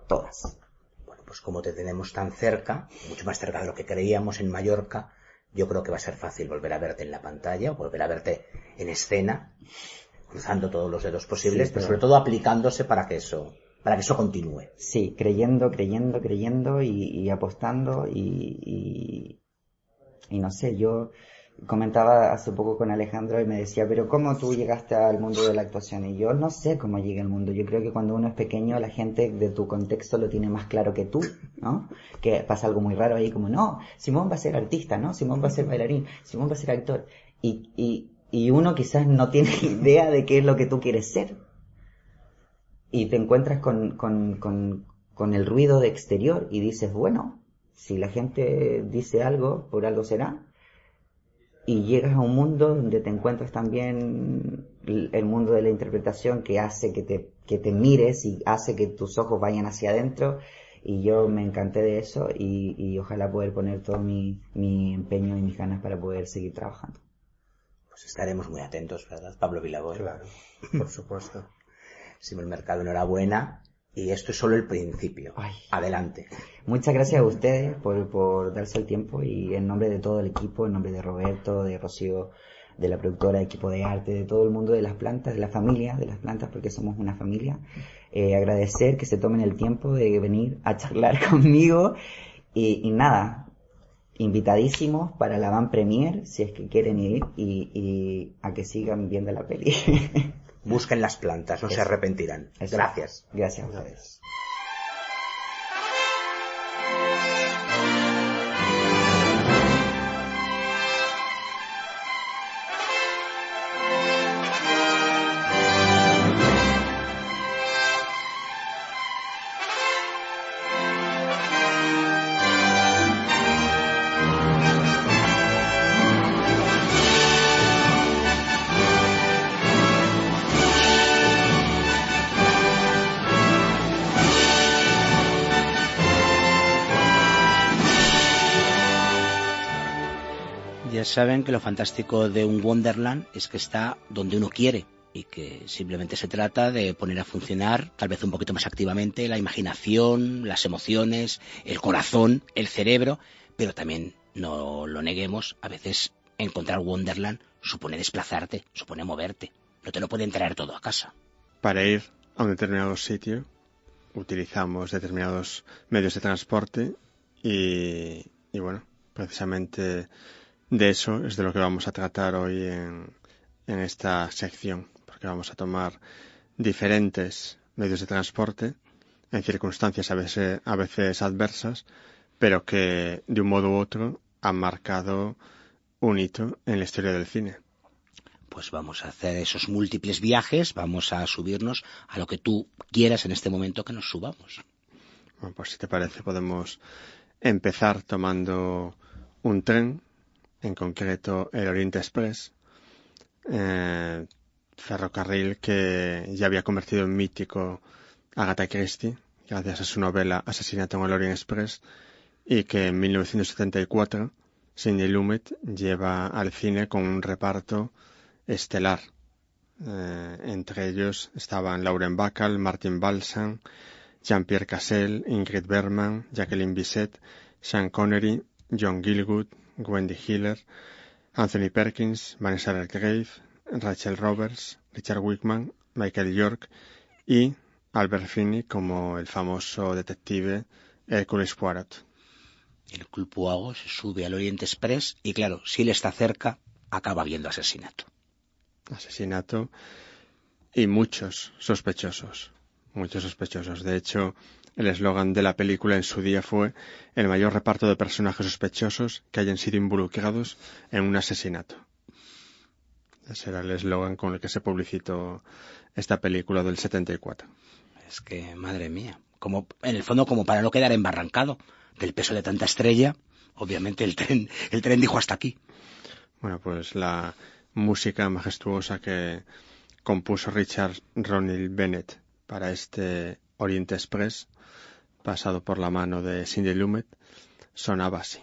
todas. Bueno, pues como te tenemos tan cerca, mucho más cerca de lo que creíamos en Mallorca, yo creo que va a ser fácil volver a verte en la pantalla o volver a verte en escena, cruzando todos los dedos posibles, Sí, pero pero sobre todo aplicándose para que eso, para que eso continúe. Sí, creyendo, creyendo, creyendo y, y apostando y, y, y no sé, yo comentaba hace poco con Alejandro y me decía, pero ¿cómo tú llegaste al mundo de la actuación? Y yo no sé cómo llegué al mundo. Yo creo que cuando uno es pequeño la gente de tu contexto lo tiene más claro que tú, ¿no? Que pasa algo muy raro ahí como, no, Simón va a ser artista, ¿no? Simón va a ser bailarín, Simón va a ser actor. Y, y, y uno quizás no tiene idea de qué es lo que tú quieres ser. Y te encuentras con, con, con, con el ruido de exterior y dices, bueno, si la gente dice algo, por algo será. Y llegas a un mundo donde te encuentras también el mundo de la interpretación que hace que te, que te mires y hace que tus ojos vayan hacia adentro. Y yo me encanté de eso y, y ojalá poder poner todo mi, mi empeño y mis ganas para poder seguir trabajando. Pues estaremos muy atentos, ¿verdad, Pablo Vilaboy? Claro, por supuesto. Simón Mercado, enhorabuena. Y esto es solo el principio. Ay. Adelante. Muchas gracias a ustedes por, por darse el tiempo y en nombre de todo el equipo, en nombre de Roberto, de Rocío, de la productora, de equipo de arte, de todo el mundo de las plantas, de la familia de las plantas, porque somos una familia, eh, agradecer que se tomen el tiempo de venir a charlar conmigo y, y nada, invitadísimos para la van premier, si es que quieren ir y, y a que sigan viendo la peli. Busquen las plantas, no Eso. se arrepentirán. Eso. Gracias. Gracias a ustedes. Ya saben que lo fantástico de un Wonderland es que está donde uno quiere y que simplemente se trata de poner a funcionar tal vez un poquito más activamente la imaginación, las emociones, el corazón, el cerebro, pero también, no lo neguemos, a veces encontrar Wonderland supone desplazarte, supone moverte, no te lo pueden traer todo a casa. Para ir a un determinado sitio utilizamos determinados medios de transporte y, y bueno, precisamente de eso es de lo que vamos a tratar hoy en, en esta sección, porque vamos a tomar diferentes medios de transporte en circunstancias a veces, a veces adversas, pero que de un modo u otro han marcado un hito en la historia del cine. Pues vamos a hacer esos múltiples viajes, vamos a subirnos a lo que tú quieras en este momento que nos subamos. Bueno, pues si te parece podemos empezar tomando un tren, en concreto el Orient Express, eh, ferrocarril que ya había convertido en mítico a Agatha Christie gracias a su novela Asesinato en el Orient Express, y que en mil novecientos setenta y cuatro Sidney Lumet lleva al cine con un reparto estelar. Eh, entre ellos estaban Lauren Bacall, Martin Balsam, Jean-Pierre Cassel, Ingrid Bergman, Jacqueline Bisset, Sean Connery, John Gielgud, Wendy Hiller, Anthony Perkins, Vanessa Redgrave, Rachel Roberts, Richard Wickman, Michael York y Albert Finney como el famoso detective Hercule Poirot. El culpoago se sube al Orient Express y claro, si él está cerca, acaba viendo asesinato. Asesinato y muchos sospechosos, muchos sospechosos. De hecho, el eslogan de la película en su día fue el mayor reparto de personajes sospechosos que hayan sido involucrados en un asesinato. Ese era el eslogan con el que se publicitó esta película del setenta y cuatro. Es que, madre mía, como en el fondo como para no quedar embarrancado del peso de tanta estrella, obviamente el tren, el tren dijo hasta aquí. Bueno, pues la música majestuosa que compuso Richard Ronald Bennett para este Orient Express, pasado por la mano de Sidney Lumet, sonaba así.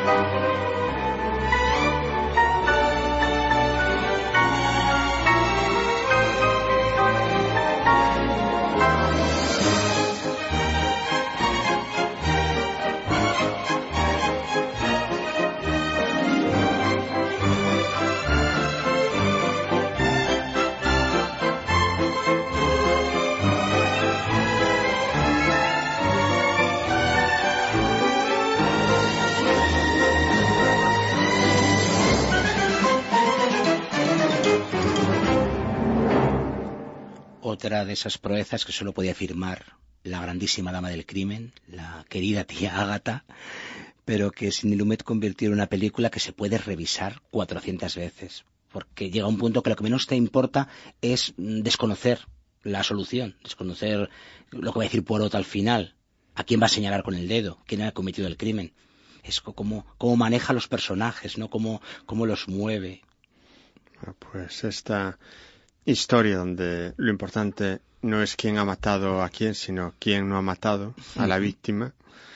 Otra de esas proezas que solo podía firmar la grandísima dama del crimen, la querida tía Ágata, pero que Sidney Lumet convirtió en una película que se puede revisar cuatrocientas veces, porque llega un punto que lo que menos te importa es desconocer la solución, desconocer lo que va a decir Poirot al final, a quién va a señalar con el dedo, quién ha cometido el crimen. Es como cómo maneja los personajes, ¿no? Cómo, cómo los mueve. Pues esta historia donde lo importante no es quién ha matado a quién, sino quién no ha matado a la víctima,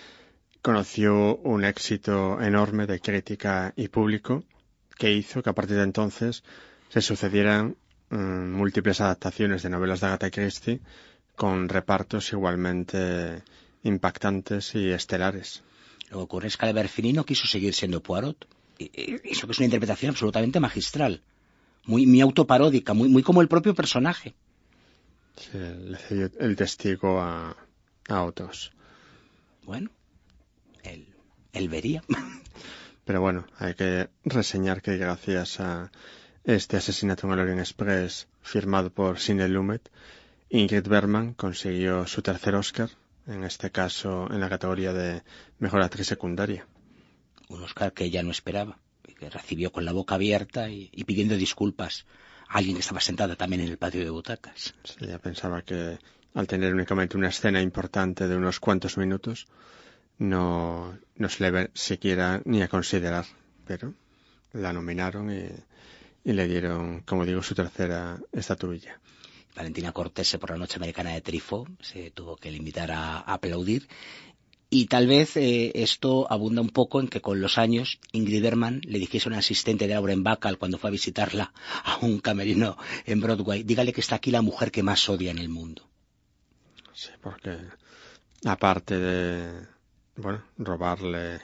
conoció un éxito enorme de crítica y público que hizo que a partir de entonces se sucedieran mmm, múltiples adaptaciones de novelas de Agatha Christie con repartos igualmente impactantes y estelares. Lo que ocurre es que Albert Finney no quiso seguir siendo Poirot. Eso que es una interpretación absolutamente magistral. Muy, muy autoparódica, muy, muy como el propio personaje. Sí, le cedió el testigo a, a otros. Bueno, él, él vería. Pero bueno, hay que reseñar que gracias a este asesinato en el Orient Express firmado por Sidney Lumet, Ingrid Bergman consiguió su tercer Oscar, en este caso en la categoría de Mejor Actriz Secundaria. Un Oscar que ella no esperaba, que recibió con la boca abierta y, y pidiendo disculpas a alguien que estaba sentada también en el patio de butacas. Sí, ella pensaba que al tener únicamente una escena importante de unos cuantos minutos no, no se le ve siquiera ni a considerar, pero la nominaron y, y le dieron, como digo, su tercera estatuilla. Valentina Cortese por la noche americana de Truffaut se tuvo que limitar a, a aplaudir. Y tal vez eh, esto abunda un poco en que con los años Ingrid Bergman le dijese a un asistente de Lauren Bacall cuando fue a visitarla a un camerino en Broadway, dígale que está aquí la mujer que más odia en el mundo. Sí, porque aparte de, bueno, robarle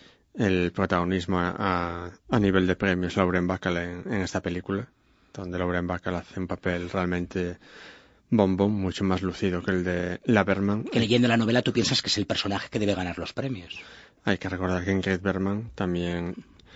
el protagonismo a, a nivel de premios Lauren Bacall en, en esta película, donde Lauren Bacall hace un papel realmente bombón, mucho más lucido que el de la Bergman. Que leyendo la novela tú piensas que es el personaje que debe ganar los premios. Hay que recordar que Ingrid Bergman también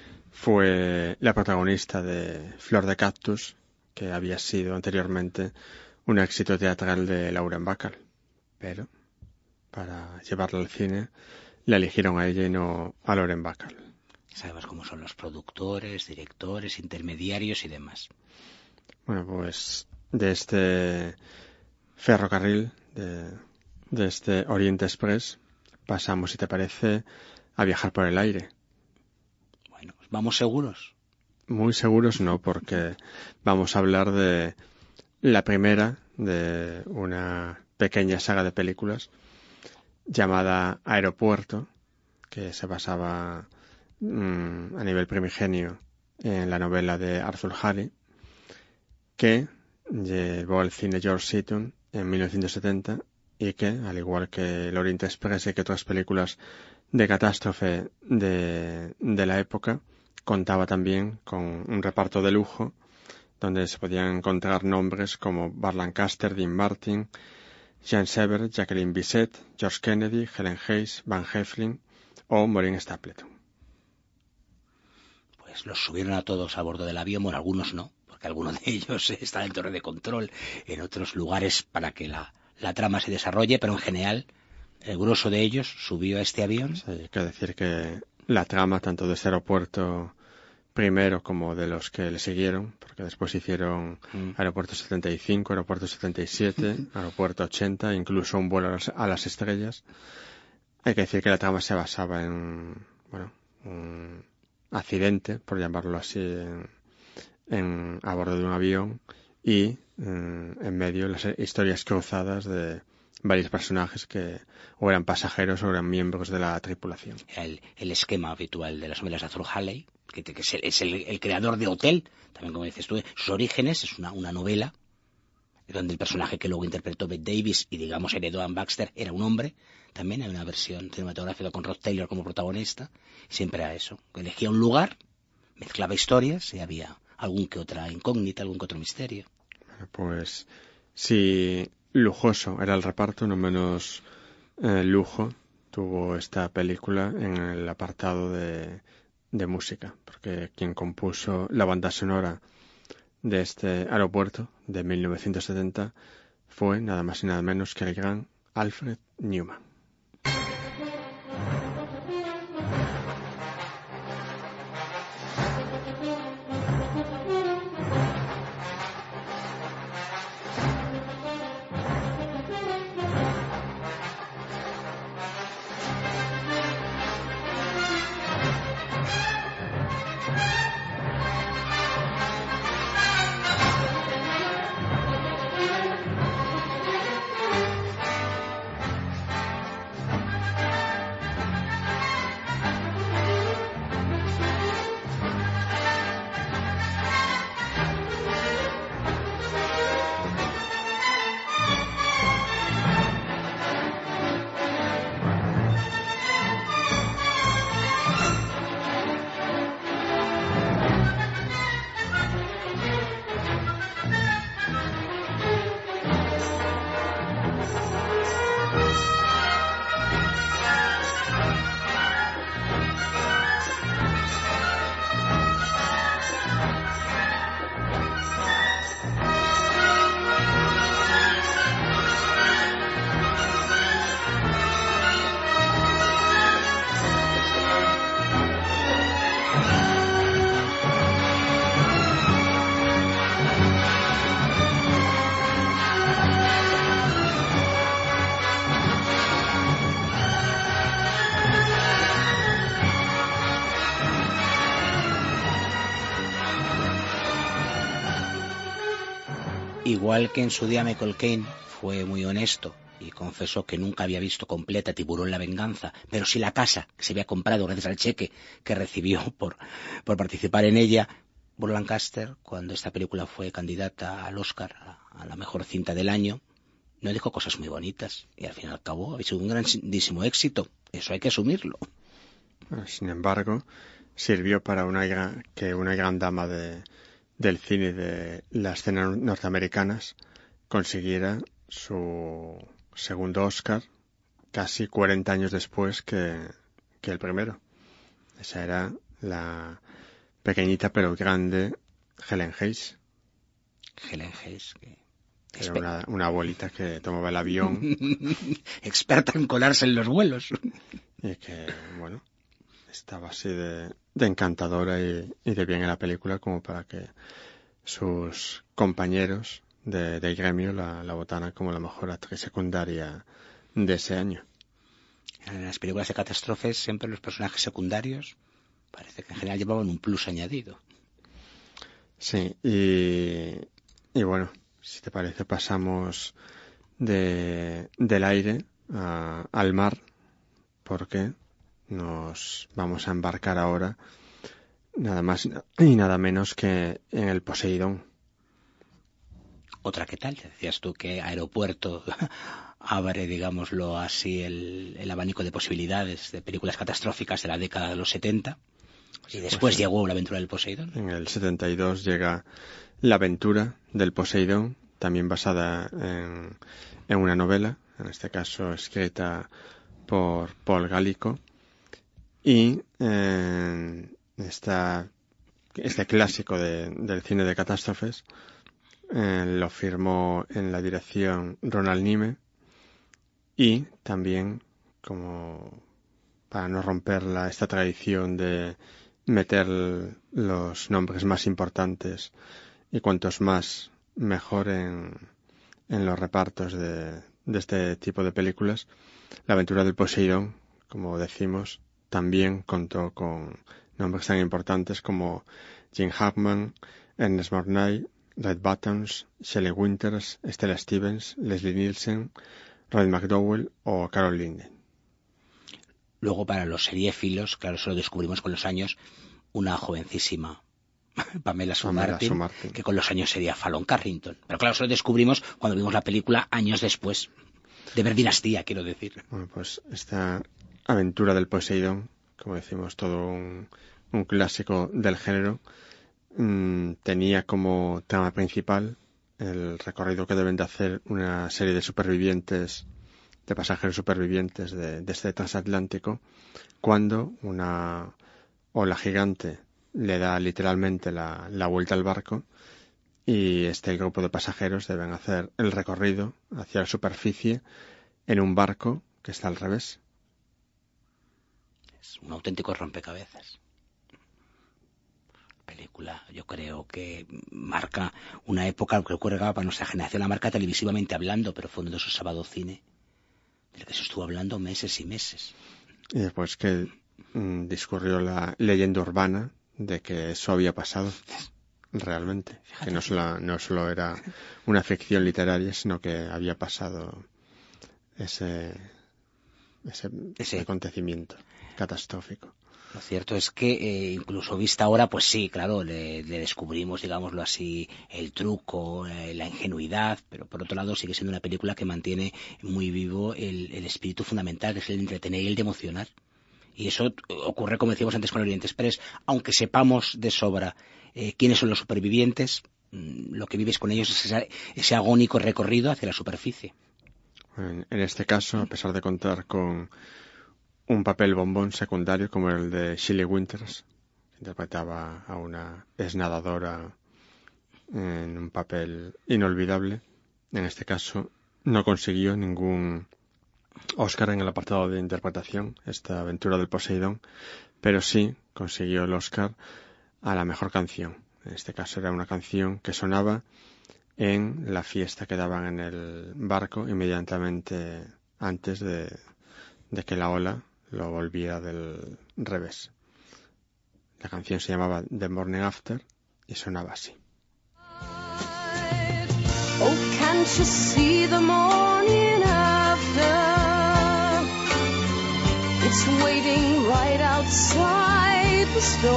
fue la protagonista de Flor de Cactus, que había sido anteriormente un éxito teatral de Lauren Bacall. Pero para llevarla al cine la eligieron a ella y no a Lauren Bacall. Sabemos cómo son los productores, directores, intermediarios y demás. Bueno, pues de este ferrocarril, de, de este Orient Express, pasamos, si te parece, a viajar por el aire. Bueno, ¿vamos seguros? Muy seguros no, porque vamos a hablar de la primera de una pequeña saga de películas llamada Aeropuerto, que se basaba mmm, a nivel primigenio en la novela de Arthur Harry, que llevó al cine George Seaton en mil novecientos setenta y que, al igual que el Orient Express y que otras películas de catástrofe de, de la época, contaba también con un reparto de lujo donde se podían encontrar nombres como Burt Lancaster, Dean Martin, Jean Sever, Jacqueline Bisset, George Kennedy, Helen Hayes, Van Heflin o Maureen Stapleton. Pues los subieron a todos a bordo del avión, bueno, algunos no, porque algunos de ellos están en el torre de control, en otros lugares para que la, la trama se desarrolle, pero en general el grueso de ellos subió a este avión. Sí, hay que decir que la trama tanto de este aeropuerto primero como de los que le siguieron, porque después hicieron mm. Aeropuerto setenta y cinco, Aeropuerto setenta y siete, Aeropuerto ochenta, incluso un vuelo a las, a las estrellas. Hay que decir que la trama se basaba en, bueno, un accidente, por llamarlo así, en, en, a bordo de un avión y en, en medio las historias cruzadas de varios personajes que o eran pasajeros o eran miembros de la tripulación. El, el esquema habitual de las novelas de Arthur Halley, que, que es, el, es el, el creador de Hotel, también como dices tú, sus orígenes es una, una novela donde el personaje que luego interpretó Bette Davis y digamos heredó a Anne Baxter era un hombre. También hay una versión cinematográfica con Rod Taylor como protagonista. Siempre era eso, elegía un lugar, mezclaba historias y había algún que otra incógnita, algún que otro misterio. Pues sí, lujoso era el reparto, no menos eh, lujo tuvo esta película en el apartado de, de música, porque quien compuso la banda sonora de este aeropuerto de mil novecientos setenta fue nada más y nada menos que el gran Alfred Newman. Igual que en su día Michael Caine fue muy honesto y confesó que nunca había visto completa Tiburón la venganza, pero sí la casa que se había comprado gracias al cheque que recibió por, por participar en ella, Burt Lancaster, cuando esta película fue candidata al Oscar a, a la mejor cinta del año, no dijo cosas muy bonitas y al fin y al cabo ha sido un grandísimo éxito. Eso hay que asumirlo. Sin embargo, sirvió para una gran, que una gran dama de, del cine de las escenas norteamericanas consiguiera su segundo Oscar casi cuarenta años después que, que el primero. Esa era la pequeñita pero grande Helen Hayes. Helen Hayes, que... Era una, una abuelita que tomaba el avión. Experta en colarse en los vuelos. Y que, bueno, estaba así de, de encantadora y, y de bien en la película como para que sus compañeros de, de gremio la, la votaran como la mejor actriz secundaria de ese año. En las películas de catástrofes siempre los personajes secundarios parece que en general llevaban un plus añadido. Sí, y, y bueno, si te parece pasamos de, del aire a, al mar, porque nos vamos a embarcar ahora nada más y nada menos que en el Poseidón. Otra, ¿qué tal? Decías tú que Aeropuerto abre, digámoslo así, el, el abanico de posibilidades de películas catastróficas de la década de los setenta. Y después pues, llegó La aventura del Poseidón. En el setenta y dos llega La aventura del Poseidón, también basada en, en una novela, en este caso escrita por Paul Gallico. Y eh, esta, este clásico de, del cine de catástrofes eh, lo firmó en la dirección Ronald Nime, y también, como para no romper la, esta tradición de meter los nombres más importantes y cuantos más mejor en, en los repartos de, de este tipo de películas, La aventura del Poseidón, como decimos, también contó con nombres tan importantes como Gene Hackman, Ernest Borgnine, Red Buttons, Shelley Winters, Stella Stevens, Leslie Nielsen, Roddy McDowall o Carol Linden. Luego, para los seriéfilos, claro, eso lo descubrimos con los años, una jovencísima Pamela Sue Martin, Martin, que con los años sería Fallon Carrington. Pero claro, eso lo descubrimos cuando vimos la película años después, de ver Dinastía, quiero decir. Bueno, pues esta aventura del Poseidón, como decimos, todo un, un clásico del género, mmm, tenía como tema principal el recorrido que deben de hacer una serie de supervivientes, de pasajeros supervivientes de, de este transatlántico, cuando una ola gigante le da literalmente la, la vuelta al barco y este grupo de pasajeros deben hacer el recorrido hacia la superficie en un barco que está al revés. Es un auténtico rompecabezas. Película, yo creo que marca una época que ocurre para nuestra generación, la marca televisivamente hablando, pero fue uno de esos sábados cine del que se estuvo hablando meses y meses. Y después que mmm, discurrió la leyenda urbana de que eso había pasado realmente, Fíjate. que no solo, no solo era una ficción literaria, sino que había pasado ese, ese, ese acontecimiento catastrófico. Lo cierto es que, eh, incluso vista ahora, pues sí, claro, le, le descubrimos, digámoslo así, el truco, eh, la ingenuidad, pero por otro lado sigue siendo una película que mantiene muy vivo el, el espíritu fundamental, que es el de entretener y el de emocionar. Y eso ocurre, como decíamos antes, con Oriente Express. Aunque sepamos de sobra eh, quiénes son los supervivientes, mmm, lo que vives con ellos es ese, ese agónico recorrido hacia la superficie. En, en este caso, a pesar de contar con un papel bombón secundario como el de Shelley Winters, que interpretaba a una exnadadora en un papel inolvidable, en este caso no consiguió ningún Oscar en el apartado de interpretación, esta aventura del Poseidón, pero sí consiguió el Oscar a la mejor canción. En este caso era una canción que sonaba en la fiesta que daban en el barco inmediatamente antes de, de que la ola lo volviera del revés. La canción se llamaba The Morning After y sonaba así. Oh, can't you see the morning after? It's waiting right outside the storm.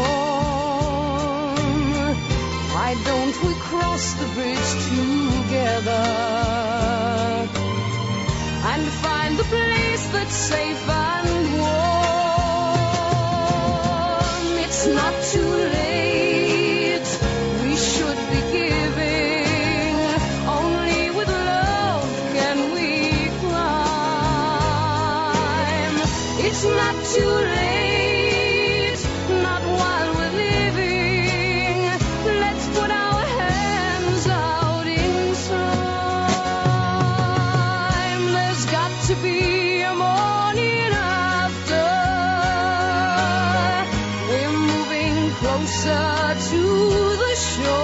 Why don't we cross the bridge together and find the place that's safe and warm? It's not too late. We should be giving. Only with love can we climb. It's not too late, not while we're living. Let's put our hands out in time. There's got to be a morning after. We're moving closer to the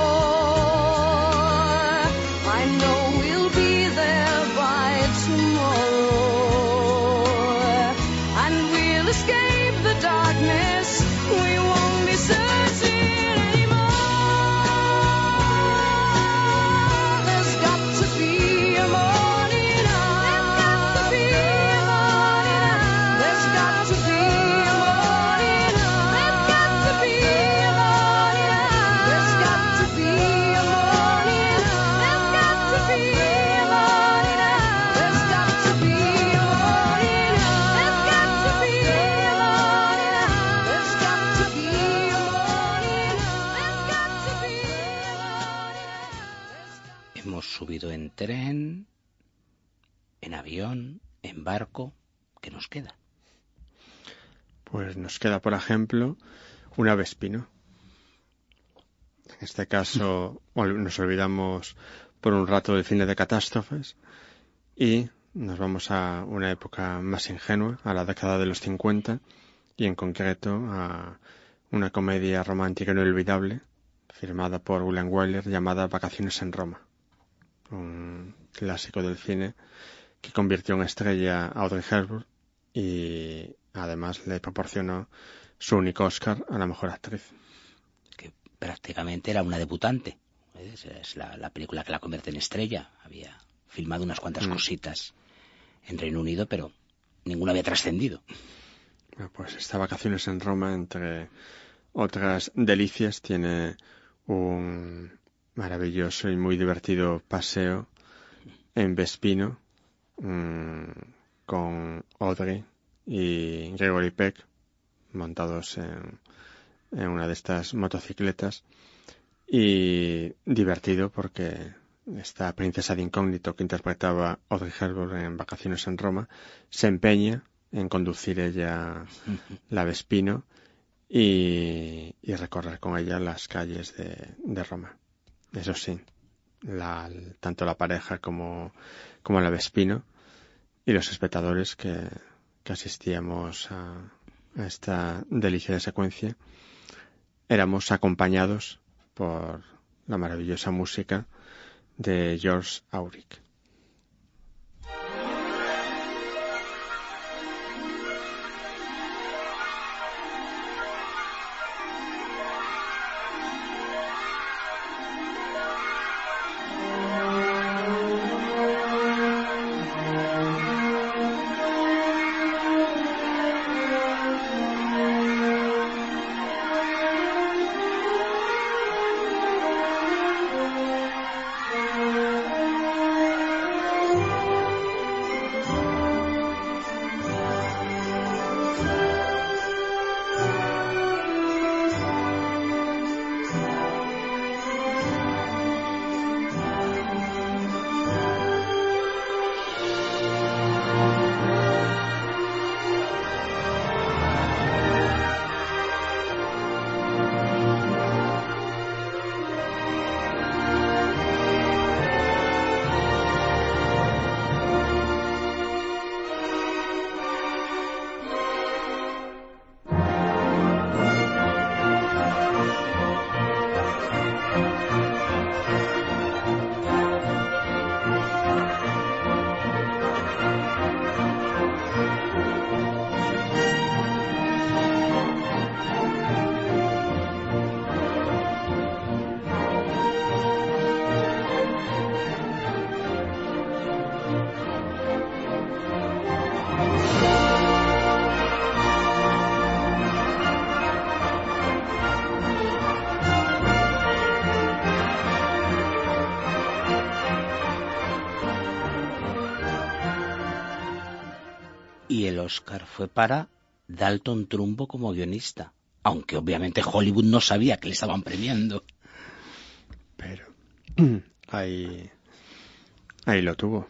shore. I know we'll be there by tomorrow. And we'll escape the darkness. We won't be searching anymore. There's got to be a morning after. There's got to be a morning after. There's got to be a morning after. There's got to be a morning after. There's got to be a morning after. There's got to be a morning after. There's got to be a morning after. There's got to be a morning after. Hemos subido en tren, en avión, en barco. ¿Qué nos queda? Pues nos queda, por ejemplo, una Vespino. En este caso nos olvidamos por un rato del cine de catástrofes y nos vamos a una época más ingenua, a la década de los cincuenta, y en concreto a una comedia romántica inolvidable firmada por William Wyler llamada Vacaciones en Roma, un clásico del cine que convirtió en estrella a Audrey Hepburn y además le proporcionó su único Oscar a la mejor actriz. Que prácticamente era una debutante. Es, es la, la película que la convierte en estrella. Había filmado unas cuantas mm. cositas en Reino Unido, pero ninguno había trascendido. Bueno, pues esta Vacaciones en Roma, entre otras delicias, tiene un maravilloso y muy divertido paseo en Vespino mmm, con Audrey y Gregory Peck montados en, en una de estas motocicletas, y divertido porque esta princesa de incógnito que interpretaba Audrey Hepburn en Vacaciones en Roma se empeña en conducir ella la Vespino y, y recorrer con ella las calles de, de Roma. Eso sí, la, tanto la pareja como, como la Vespino y los espectadores que, que asistíamos a, a esta deliciosa secuencia éramos acompañados por la maravillosa música de George Auric. Y el Oscar fue para Dalton Trumbo como guionista, aunque obviamente Hollywood no sabía que le estaban premiando. Pero ahí, ahí lo tuvo.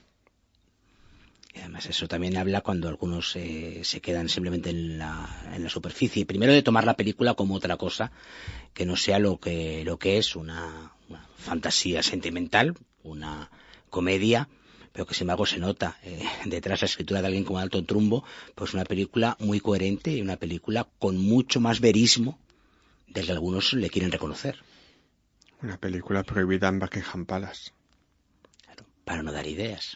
Y además eso también habla cuando algunos eh, se quedan simplemente en la, en la superficie. Primero, de tomar la película como otra cosa, que no sea lo que, lo que es, una, una fantasía sentimental, una comedia, pero que sin embargo se nota eh, detrás la escritura de alguien como Dalton Trumbo, pues una película muy coherente y una película con mucho más verismo del que algunos le quieren reconocer. Una película prohibida en Buckingham Palace. Claro, para no dar ideas.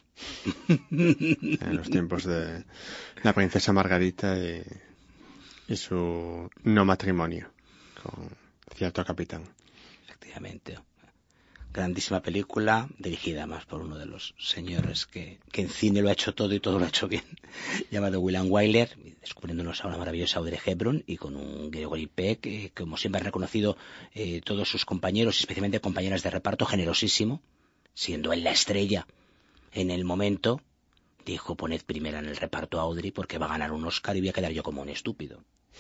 En los tiempos de la princesa Margarita y, y su no matrimonio con cierto capitán. Efectivamente. Grandísima película, dirigida más por uno de los señores que, que en cine lo ha hecho todo y todo lo ha hecho bien, llamado William Wyler, descubriéndonos a una maravillosa Audrey Hepburn y con un Gregory Peck, eh, que como siempre han reconocido eh, todos sus compañeros, especialmente compañeras de reparto, generosísimo, siendo él la estrella en el momento, dijo: poned primera en el reparto a Audrey porque va a ganar un Oscar y voy a quedar yo como un estúpido.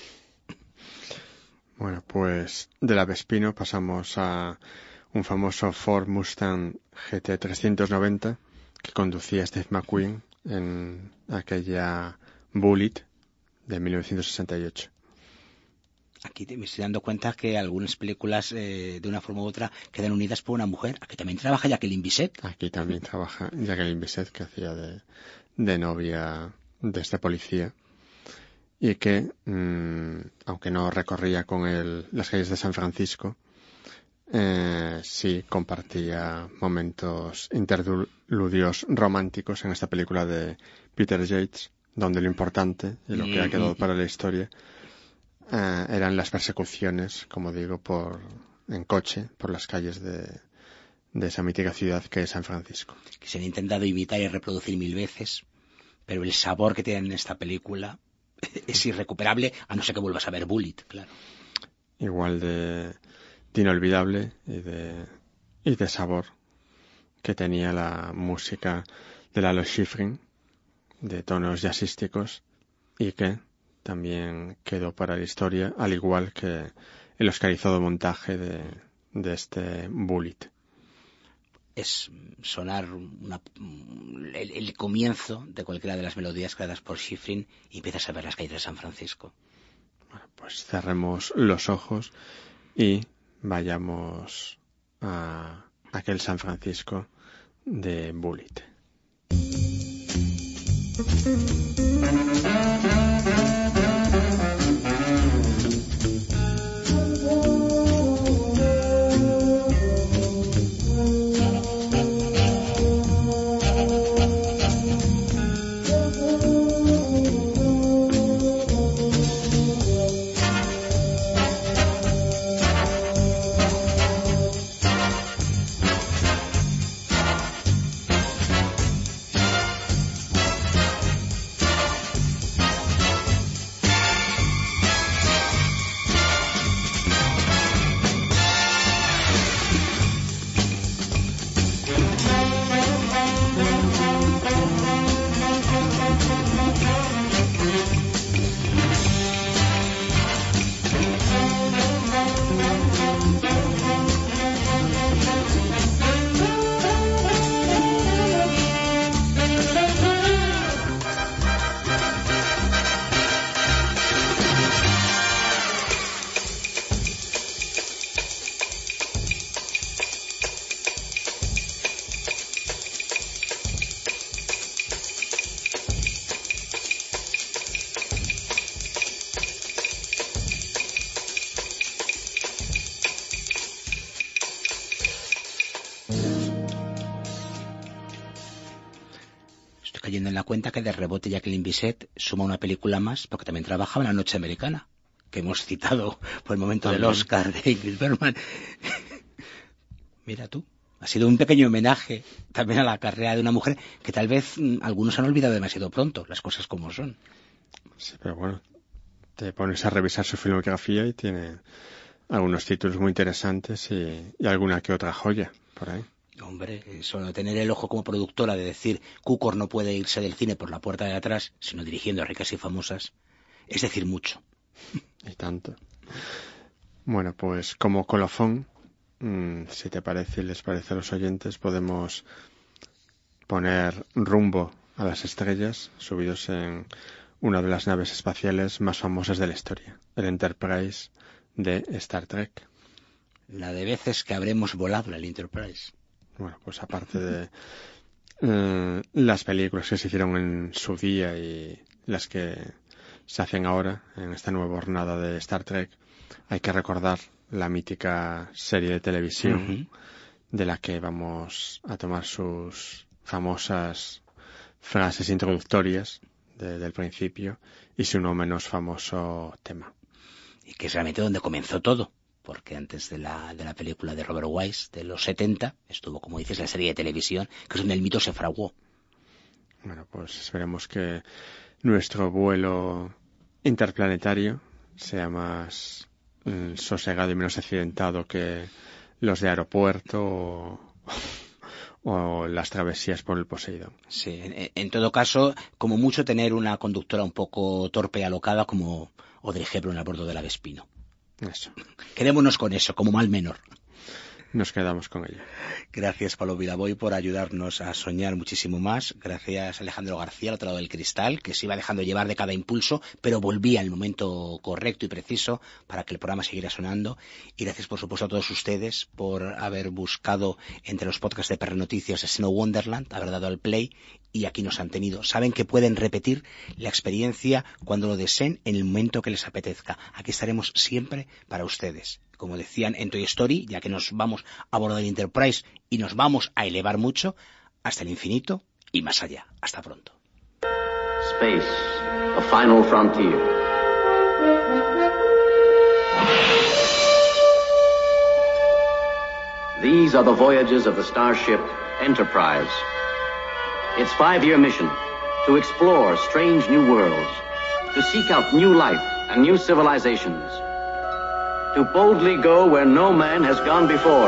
Bueno, pues de la Vespino pasamos a un famoso Ford Mustang G T trescientos noventa que conducía Steve McQueen en aquella Bullitt de mil novecientos sesenta y ocho. Aquí me estoy dando cuenta que algunas películas eh, de una forma u otra quedan unidas por una mujer. Aquí también trabaja Jacqueline Bisset. Aquí también trabaja Jacqueline Bisset, que hacía de, de novia de este policía y que, mmm, aunque no recorría con él las calles de San Francisco, Eh, sí compartía momentos interludios románticos en esta película de Peter Yates, donde lo importante y lo que ha quedado para la historia eh, eran las persecuciones, como digo, por en coche por las calles de, de esa mítica ciudad que es San Francisco. Que se han intentado imitar y reproducir mil veces, pero el sabor que tienen en esta película es irrecuperable, a no ser que vuelvas a ver Bullitt, claro. Igual de, de inolvidable y de, y de sabor que tenía la música de Lalo Schifrin, de tonos jazzísticos, y que también quedó para la historia, al igual que el oscarizado montaje de, de este Bullitt. Es sonar una, el, el comienzo de cualquiera de las melodías creadas por Schifrin y empiezas a ver las calles de San Francisco. Bueno, pues cerremos los ojos y vayamos a aquel San Francisco de Bullitt. Cayendo en la cuenta que de rebote Jacqueline Bisset suma una película más, porque también trabajaba en La Noche Americana, que hemos citado por el momento del Oscar de Ingrid Bergman. Mira tú, ha sido un pequeño homenaje también a la carrera de una mujer que tal vez mmm, algunos han olvidado demasiado pronto, las cosas como son. Sí, pero bueno, te pones a revisar su filmografía y tiene algunos títulos muy interesantes y, y alguna que otra joya por ahí. Hombre, eso de tener el ojo como productora, de decir Cukor no puede irse del cine por la puerta de atrás, sino dirigiendo a ricas y famosas, es decir mucho. Y tanto. Bueno, pues como colofón, mmm, si te parece y les parece a los oyentes, podemos poner rumbo a las estrellas, subidos en una de las naves espaciales más famosas de la historia, el Enterprise de Star Trek. La de veces que habremos volado en el Enterprise. Bueno, pues aparte de eh, las películas que se hicieron en su día y las que se hacen ahora en esta nueva jornada de Star Trek, hay que recordar la mítica serie de televisión uh-huh. de la que vamos a tomar sus famosas frases introductorias de, del principio y su no menos famoso tema. Y que es realmente donde comenzó todo. Porque antes de la, de la película de Robert Wise de los setenta, estuvo, como dices, la serie de televisión, que es donde el mito se fraguó. Bueno, pues esperemos que nuestro vuelo interplanetario sea más mm, sosegado y menos accidentado que los de aeropuerto o, o las travesías por el Poseidón. Sí, en, en todo caso, como mucho tener una conductora un poco torpe y alocada como Audrey Hepburn a bordo de la Vespino. Eso. Quedémonos con eso, como mal menor. Nos quedamos con ella. Gracias, Pablo Viraboy, por ayudarnos a soñar muchísimo más. Gracias, Alejandro García, al otro lado del cristal, que se iba dejando llevar de cada impulso, pero volvía en el momento correcto y preciso para que el programa siguiera sonando. Y gracias, por supuesto, a todos ustedes por haber buscado entre los podcasts de Perre Noticias Snow Wonderland, haber dado al play, y aquí nos han tenido. Saben que pueden repetir la experiencia cuando lo deseen en el momento que les apetezca. Aquí estaremos siempre para ustedes. Como decían en Toy Story, ya que nos vamos a bordo del Enterprise y nos vamos a elevar mucho hasta el infinito y más allá. Hasta pronto. Space, a final frontier. These are the voyages of the starship Enterprise. Its five-year mission, to explore strange new worlds, to seek out new life and new civilizations, to boldly go where no man has gone before.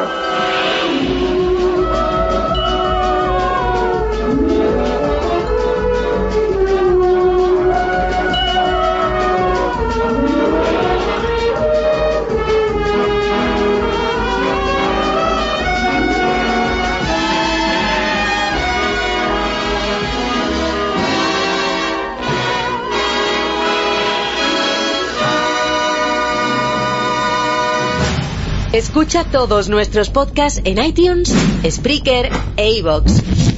Escucha todos nuestros podcasts en iTunes, Spreaker e iVoox.